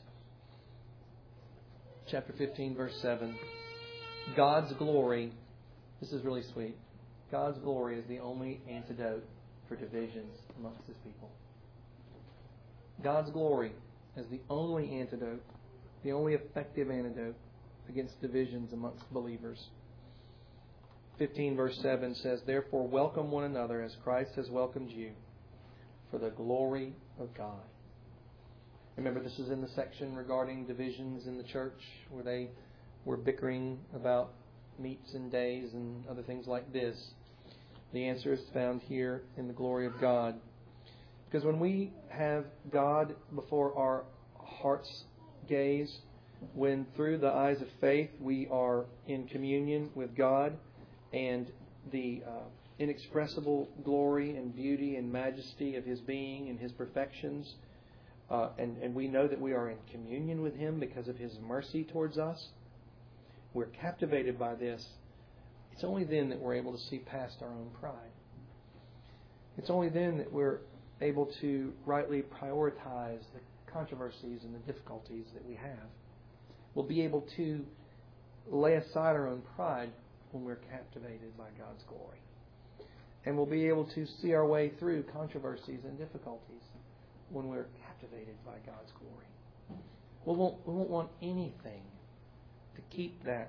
chapter fifteen, verse seven. God's glory, this is really sweet. God's glory is the only antidote for divisions amongst His people. God's glory is the only antidote, the only effective antidote against divisions amongst believers. fifteen, verse seven says, Therefore welcome one another as Christ has welcomed you, for the glory of God. Remember, this is in the section regarding divisions in the church, where they were bickering about meats and days and other things like this. The answer is found here in the glory of God. Because when we have God before our heart's gaze, when through the eyes of faith we are in communion with God, and the uh, inexpressible glory and beauty and majesty of His being and His perfections, uh, and, and we know that we are in communion with Him because of His mercy towards us, we're captivated by this. It's only then that we're able to see past our own pride. It's only then that we're able to rightly prioritize the controversies and the difficulties that we have. We'll be able to lay aside our own pride when we're captivated by God's glory. And we'll be able to see our way through controversies and difficulties when we're captivated by God's glory. We won't, we won't want anything to keep that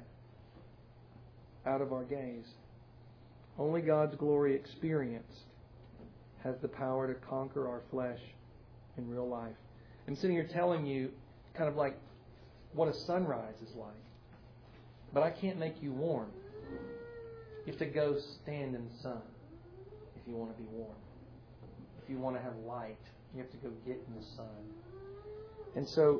out of our gaze. Only God's glory experienced has the power to conquer our flesh in real life. I'm sitting here telling you kind of like what a sunrise is like. But I can't make you warm. You have to go stand in the sun if you want to be warm. If you want to have light, you have to go get in the sun. And so,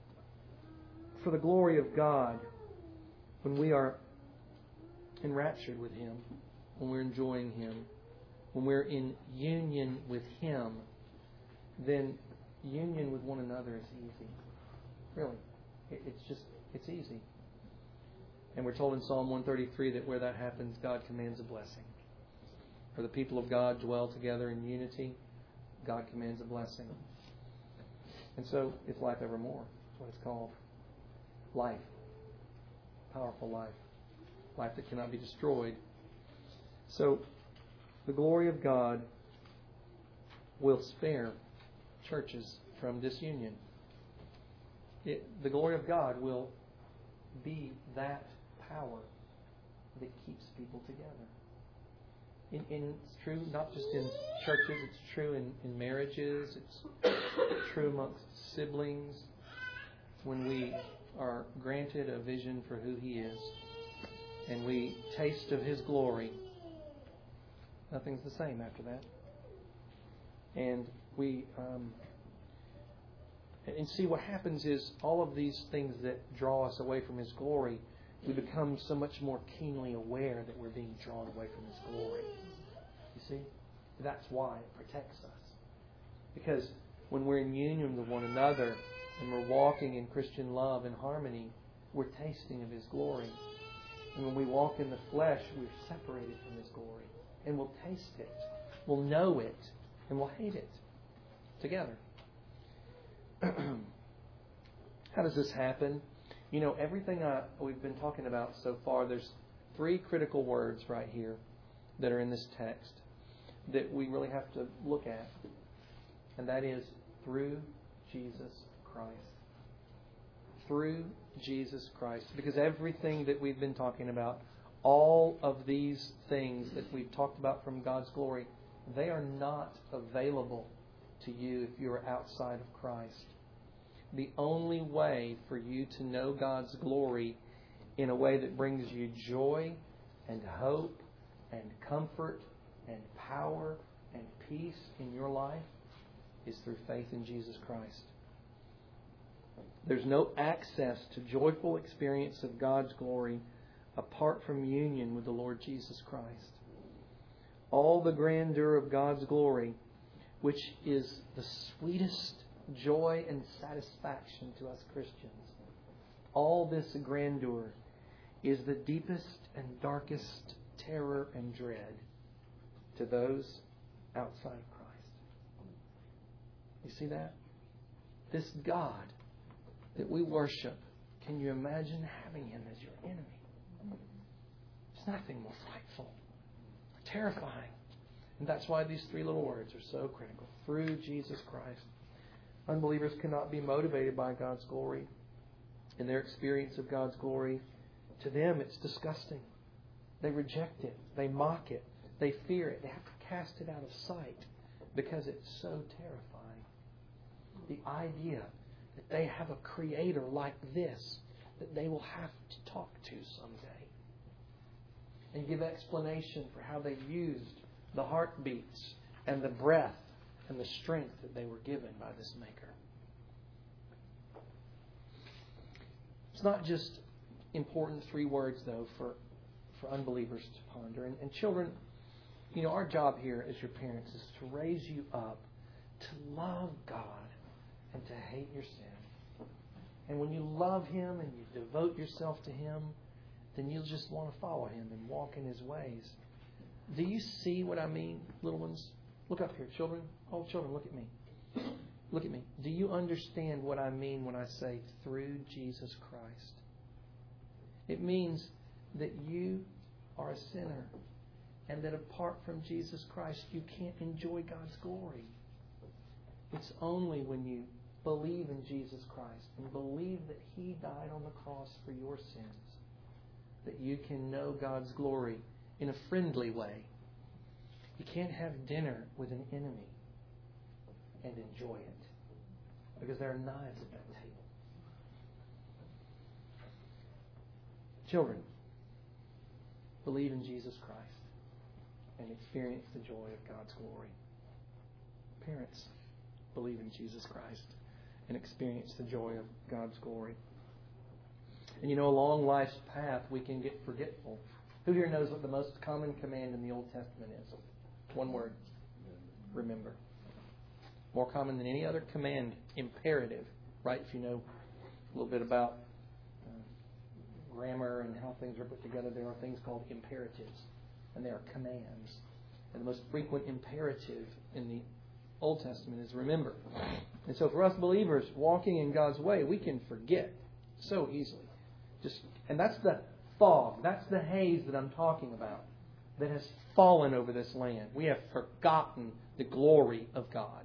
for the glory of God, when we are enraptured with Him, when we're enjoying Him, when we're in union with Him, then union with one another is easy. Really. It's just, it's easy. And we're told in Psalm one thirty-three that where that happens, God commands a blessing. Where the people of God dwell together in unity, God commands a blessing. And so, it's life evermore. That's what it's called. Life. Powerful life. Life that cannot be destroyed. So, the glory of God will spare churches from disunion. It, the glory of God will be that power that keeps people together. And, and it's true not just in churches, it's true in, in marriages, it's true amongst siblings. When we are granted a vision for who He is and we taste of His glory, nothing's the same after that. And we um, and see what happens is all of these things that draw us away from His glory, we become so much more keenly aware that we're being drawn away from His glory. You see? That's why it protects us. Because when we're in union with one another and we're walking in Christian love and harmony, we're tasting of His glory. And when we walk in the flesh, we're separated from His glory. And we'll taste it, we'll know it, and we'll hate it together. How does this happen? You know, everything I, we've been talking about so far, there's three critical words right here that are in this text that we really have to look at. And that is through Jesus Christ. Through Jesus Christ. Because everything that we've been talking about, all of these things that we've talked about from God's glory, they are not available to you if you are outside of Christ. The only way for you to know God's glory in a way that brings you joy and hope and comfort and power and peace in your life is through faith in Jesus Christ. There's no access to joyful experience of God's glory apart from union with the Lord Jesus Christ. All the grandeur of God's glory, which is the sweetest joy and satisfaction to us Christians, all this grandeur is the deepest and darkest terror and dread to those outside of Christ. You see that? This God that we worship, can you imagine having Him as your enemy? There's nothing more frightful, terrifying. And that's why these three little words are so critical. Through Jesus Christ. Unbelievers cannot be motivated by God's glory. In their experience of God's glory, to them it's disgusting. They reject it. They mock it. They fear it. They have to cast it out of sight because it's so terrifying. The idea that they have a Creator like this that they will have to talk to someday and give explanation for how they used the heartbeats and the breath and the strength that they were given by this Maker. It's not just important three words, though, for, for unbelievers to ponder. And, and children, you know, our job here as your parents is to raise you up to love God and to hate your sin. And when you love Him and you devote yourself to Him, then you'll just want to follow Him and walk in His ways. Do you see what I mean, little ones? Look up here, children. All children, look at me. Look at me. Do you understand what I mean when I say through Jesus Christ? It means that you are a sinner and that apart from Jesus Christ, you can't enjoy God's glory. It's only when you believe in Jesus Christ and believe that He died on the cross for your sins that you can know God's glory in a friendly way. You can't have dinner with an enemy and enjoy it, because there are knives at that table. Children, believe in Jesus Christ and experience the joy of God's glory. Parents, believe in Jesus Christ and experience the joy of God's glory. And you know, along life's path, we can get forgetful. Who here knows what the most common command in the Old Testament is? One word. Remember. More common than any other command. Imperative. Right? If you know a little bit about uh, grammar and how things are put together, there are things called imperatives. And they are commands. And the most frequent imperative in the Old Testament is remember. And so for us believers, walking in God's way, we can forget so easily. Just, and that's the fog, that's the haze that I'm talking about that has fallen over this land. We have forgotten the glory of God.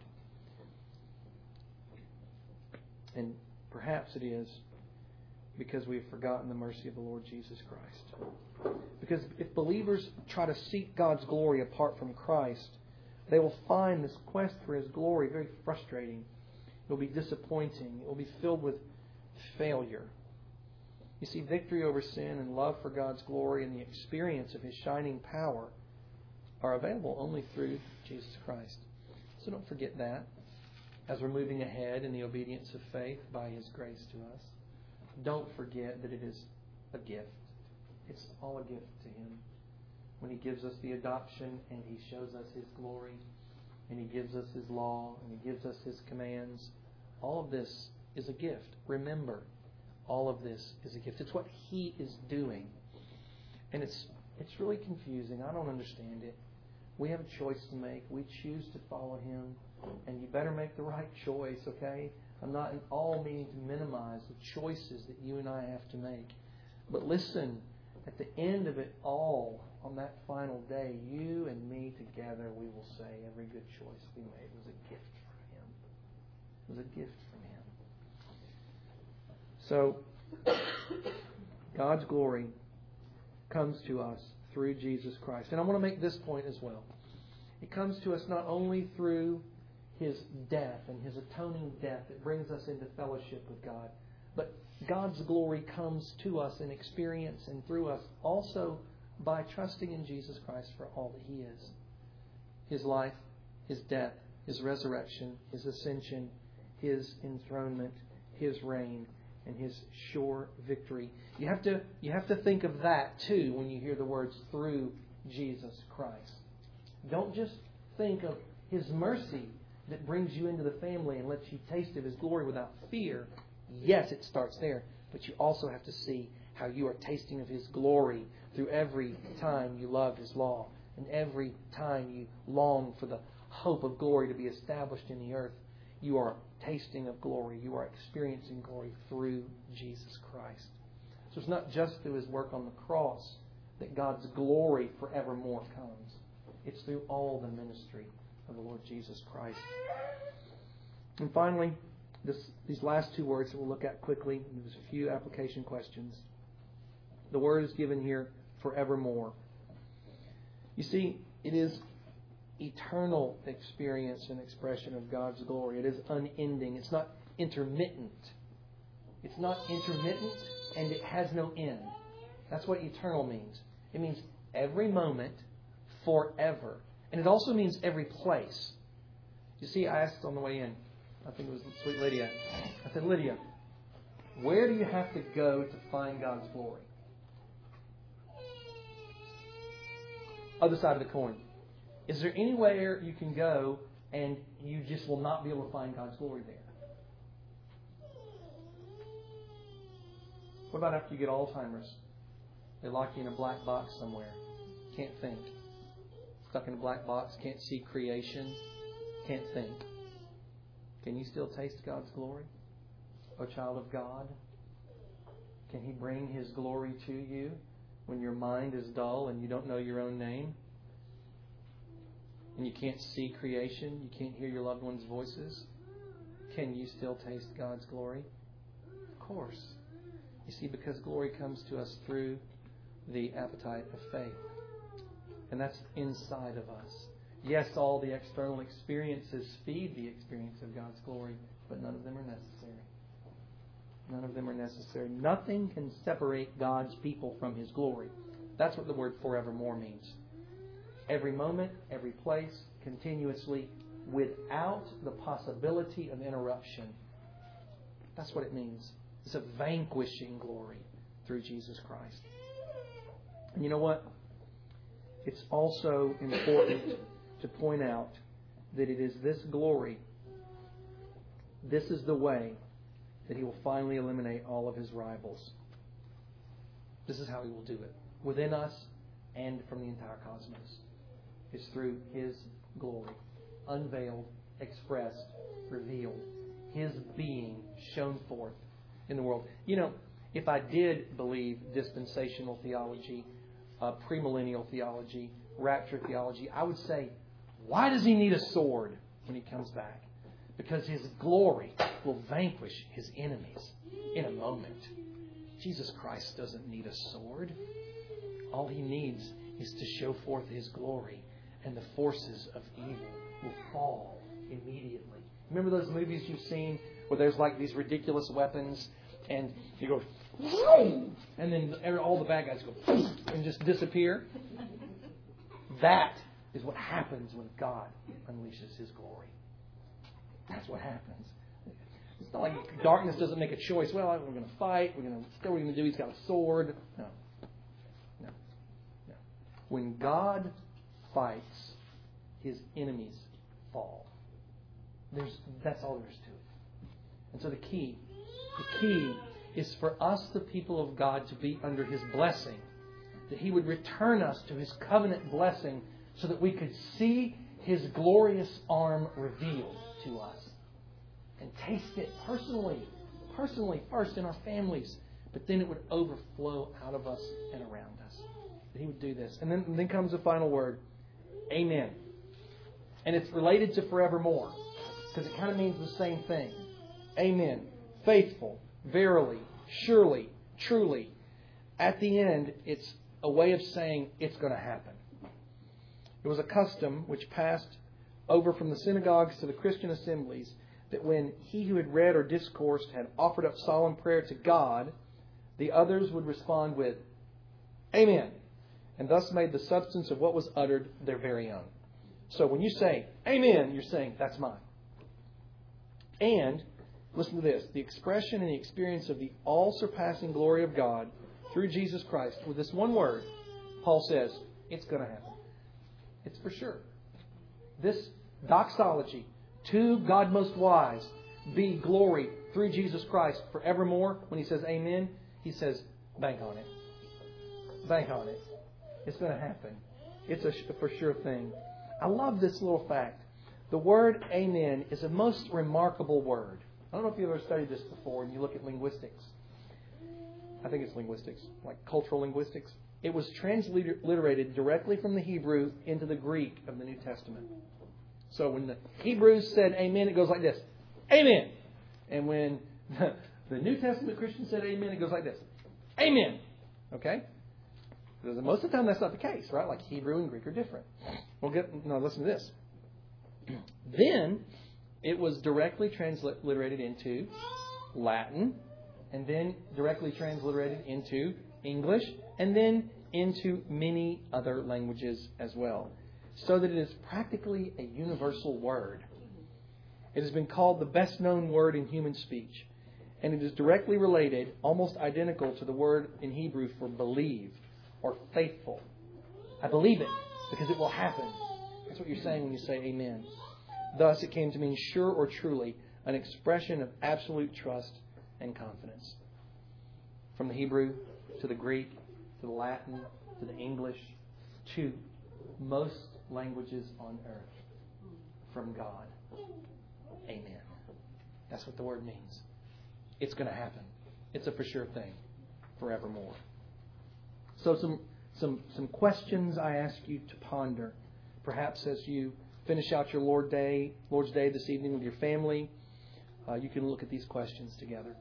And perhaps it is because we've forgotten the mercy of the Lord Jesus Christ. Because if believers try to seek God's glory apart from Christ, they will find this quest for His glory very frustrating. It will be disappointing. It will be filled with failure. You see, victory over sin and love for God's glory and the experience of His shining power are available only through Jesus Christ. So don't forget that as we're moving ahead in the obedience of faith by His grace to us. Don't forget that it is a gift. It's all a gift to Him. When He gives us the adoption and He shows us His glory and He gives us His law and He gives us His commands, all of this is a gift. Remember, all of this is a gift. It's what He is doing. And it's it's really confusing. I don't understand it. We have a choice to make. We choose to follow Him. And you better make the right choice, okay? I'm not at all meaning to minimize the choices that you and I have to make. But listen, at the end of it all, on that final day, you and me together, we will say every good choice we made was a gift from Him. It was a gift from Him. So, God's glory comes to us through Jesus Christ. And I want to make this point as well. It comes to us not only through His death and His atoning death that brings us into fellowship with God, but God's glory comes to us in experience and through us also by trusting in Jesus Christ for all that He is. His life, His death, His resurrection, His ascension, His enthronement, His reign, and His sure victory. You have to you have to think of that too when you hear the words through Jesus Christ. Don't just think of His mercy that brings you into the family and lets you taste of His glory without fear. Yes, it starts there, but you also have to see how you are tasting of His glory through every time you love His law and every time you long for the hope of glory to be established in the earth. You are tasting of glory. You are experiencing glory through Jesus Christ. So it's not just through His work on the cross that God's glory forevermore comes. It's through all the ministry of the Lord Jesus Christ. And finally, this, these last two words that we'll look at quickly, there's a few application questions. The word is given here, forevermore. You see, it is eternal experience and expression of God's glory. It is unending. It's not intermittent. It's not intermittent, and it has no end. That's what eternal means. It means every moment, forever. And it also means every place. You see, I asked on the way in, I think it was sweet Lydia. I said, Lydia, where do you have to go to find God's glory? Other side of the coin. Is there anywhere you can go and you just will not be able to find God's glory there? What about after you get Alzheimer's? They lock you in a black box somewhere. Can't think. Stuck in a black box, can't see creation, can't think. Can you still taste God's glory? O child of God? Can He bring His glory to you when your mind is dull and you don't know your own name? and you can't see creation, you can't hear your loved ones' voices, can you still taste God's glory? Of course. You see, because glory comes to us through the appetite of faith. And that's inside of us. Yes, all the external experiences feed the experience of God's glory, but none of them are necessary. None of them are necessary. Nothing can separate God's people from His glory. That's what the word forevermore means. Every moment, every place, continuously, without the possibility of interruption. That's what it means. It's a vanquishing glory through Jesus Christ. And you know what? It's also important to point out that it is this glory, this is the way that He will finally eliminate all of His rivals. This is how He will do it. Within us and from the entire cosmos. It's through His glory. Unveiled, expressed, revealed. His being shown forth in the world. You know, if I did believe dispensational theology, uh, premillennial theology, rapture theology, I would say, why does He need a sword when He comes back? Because His glory will vanquish His enemies in a moment. Jesus Christ doesn't need a sword. All He needs is to show forth His glory, and the forces of evil will fall immediately. Remember those movies you've seen where there's like these ridiculous weapons and you go, and then all the bad guys go and just disappear? That is what happens when God unleashes His glory. That's what happens. It's not like darkness doesn't make a choice. Well, we're going to fight. We're going to. What are we going to do? He's got a sword. No. No. No. When God fights, His enemies fall. There's, that's all there is to it. And so the key, the key is for us, the people of God, to be under His blessing. That He would return us to His covenant blessing so that we could see His glorious arm revealed to us. And taste it personally. Personally, first in our families. But then it would overflow out of us and around us. That He would do this. And then, and then comes the final word. Amen. And it's related to forevermore. Because it kind of means the same thing. Amen. Faithful. Verily. Surely. Truly. At the end, it's a way of saying it's going to happen. It was a custom which passed over from the synagogues to the Christian assemblies, that when he who had read or discoursed had offered up solemn prayer to God, the others would respond with, Amen, and thus made the substance of what was uttered their very own. So when you say, Amen, you're saying, that's mine. And, listen to this, the expression and the experience of the all-surpassing glory of God through Jesus Christ, with this one word, Paul says, it's going to happen. It's for sure. This doxology, to God most wise, be glory through Jesus Christ forevermore. When he says amen, he says, bank on it. Bank on it. It's going to happen. It's a for sure thing. I love this little fact. The word amen is a most remarkable word. I don't know if you've ever studied this before and you look at linguistics. I think it's linguistics, like cultural linguistics. It was transliterated directly from the Hebrew into the Greek of the New Testament. So when the Hebrews said amen, it goes like this. Amen. And when the, the New Testament Christians said amen, it goes like this. Amen. Okay? Because most of the time that's not the case, right? Like Hebrew and Greek are different. We'll get, now listen to this. Then it was directly transliterated into Latin, and then directly transliterated into English, and then into many other languages as well. So that it is practically a universal word. It has been called the best known word in human speech. And it is directly related, almost identical to the word in Hebrew for believe or faithful. I believe it because it will happen. That's what you're saying when you say amen. Thus it came to mean sure or truly, an expression of absolute trust and confidence. From the Hebrew to the Greek to the Latin to the English to most languages on earth from God. Amen. That's what the word means. It's going to happen. It's a for sure thing forevermore. So some some some questions I ask you to ponder, perhaps as you finish out your Lord Day, Lord's Day this evening with your family, uh, you can look at these questions together.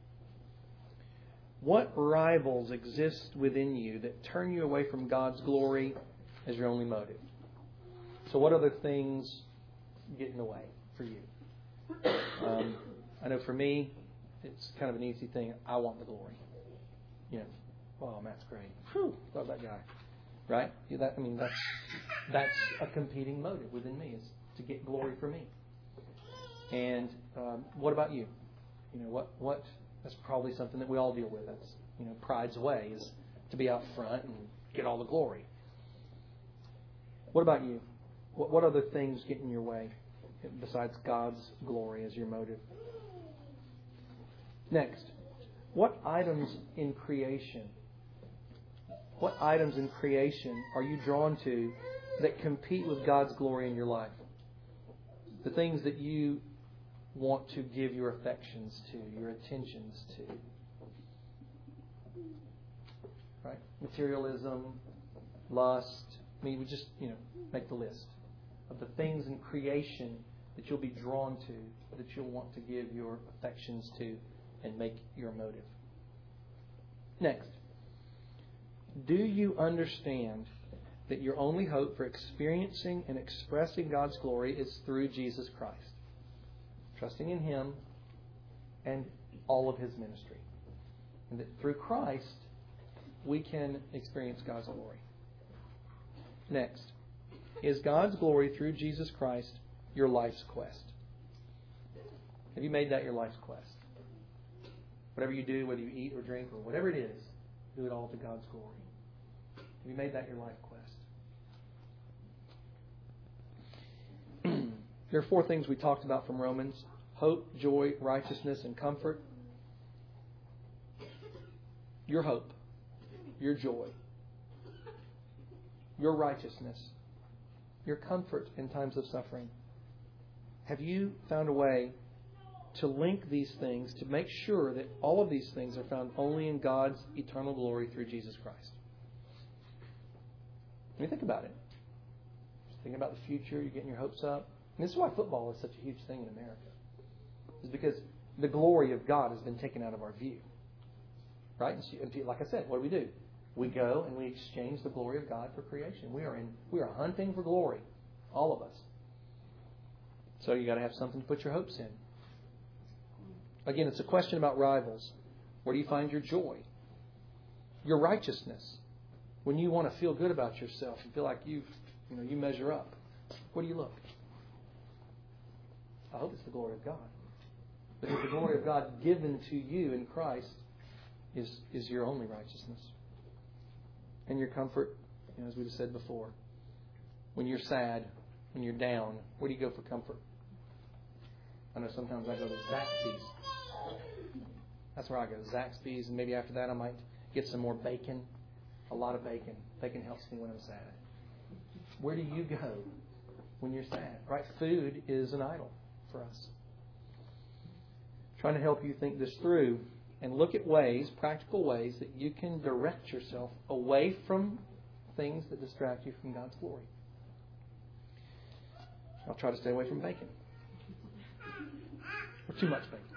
What rivals exist within you that turn you away from God's glory as your only motive? So what other things get in the way for you? Um, I know for me, it's kind of an easy thing. I want the glory. You know, oh, Matt's great. Whew, love that guy. Right? Yeah, that, I mean, that's that's a competing motive within me, is to get glory for me. And um, what about you? You know, what what? That's probably something that we all deal with. That's, you know, pride's way is to be out front and get all the glory. What about you? What, what other things get in your way besides God's glory as your motive? Next, what items in creation, what items in creation are you drawn to that compete with God's glory in your life? The things that you want to give your affections to, your attentions to. Right? Materialism, lust. I mean, we just, you know, make the list of the things in creation that you'll be drawn to, that you'll want to give your affections to and make your motive. Next, do you understand that your only hope for experiencing and expressing God's glory is through Jesus Christ? Trusting in Him and all of His ministry. And that through Christ, we can experience God's glory. Next, is God's glory through Jesus Christ your life's quest? Have you made that your life's quest? Whatever you do, whether you eat or drink or whatever it is, do it all to God's glory. Have you made that your life quest? There are four things we talked about from Romans: hope, joy, righteousness, and comfort. Your hope, your joy, your righteousness, your comfort in times of suffering. Have you found a way to link these things, to make sure that all of these things are found only in God's eternal glory through Jesus Christ? I mean, think about it. Just thinking about the future, you're getting your hopes up. And this is why football is such a huge thing in America. It's because the glory of God has been taken out of our view. Right? And like I said, what do we do? We go and we exchange the glory of God for creation. We are in. We are hunting for glory, all of us. So you got to have something to put your hopes in. Again, it's a question about rivals. Where do you find your joy? Your righteousness. When you want to feel good about yourself and feel like you've, you know, you measure up. Where do you look? I hope it's the glory of God. Because the glory of God given to you in Christ is, is your only righteousness. And your comfort, you know, as we've said before. When you're sad, when you're down, where do you go for comfort? I know sometimes I go to Zaxby's. That's where I go, Zaxby's. And maybe after that I might get some more bacon. A lot of bacon. Bacon helps me when I'm sad. Where do you go when you're sad? Right? Food is an idol for us. Trying to help you think this through and look at ways, practical ways, that you can direct yourself away from things that distract you from God's glory. I'll try to stay away from bacon. Or too much bacon.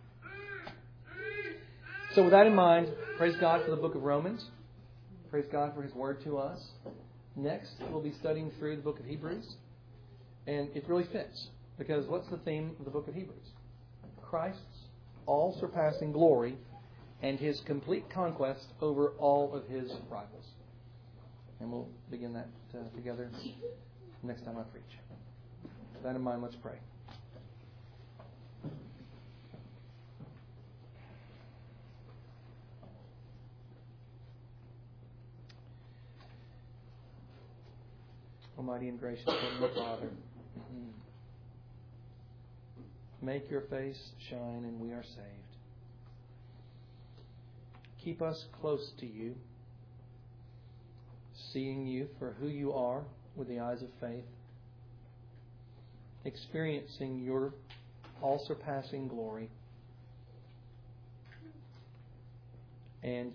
So with that in mind, praise God for the book of Romans. Praise God for His word to us. Next, we'll be studying through the book of Hebrews. And it really fits. Because what's the theme of the book of Hebrews? Christ's all-surpassing glory and His complete conquest over all of His rivals. And we'll begin that uh, together next time I preach. With that in mind, let's pray. Almighty and gracious Heavenly Father, make your face shine and we are saved. Keep us close to you, seeing you for who you are with the eyes of faith, experiencing your all-surpassing glory, and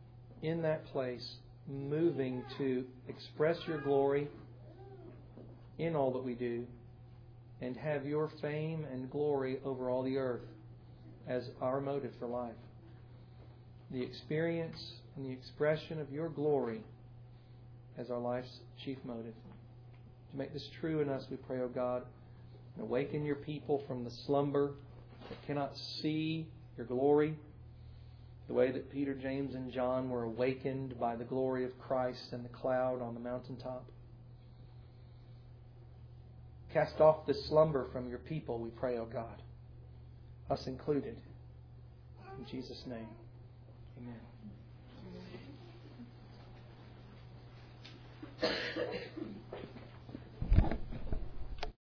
in that place moving to express your glory in all that we do, and have your fame and glory over all the earth as our motive for life. The experience and the expression of your glory as our life's chief motive. To make this true in us, we pray, O God, and awaken your people from the slumber that cannot see your glory, the way that Peter, James, and John were awakened by the glory of Christ and the cloud on the mountaintop. Cast off this slumber from your people, we pray, O God, us included. In Jesus' name, amen.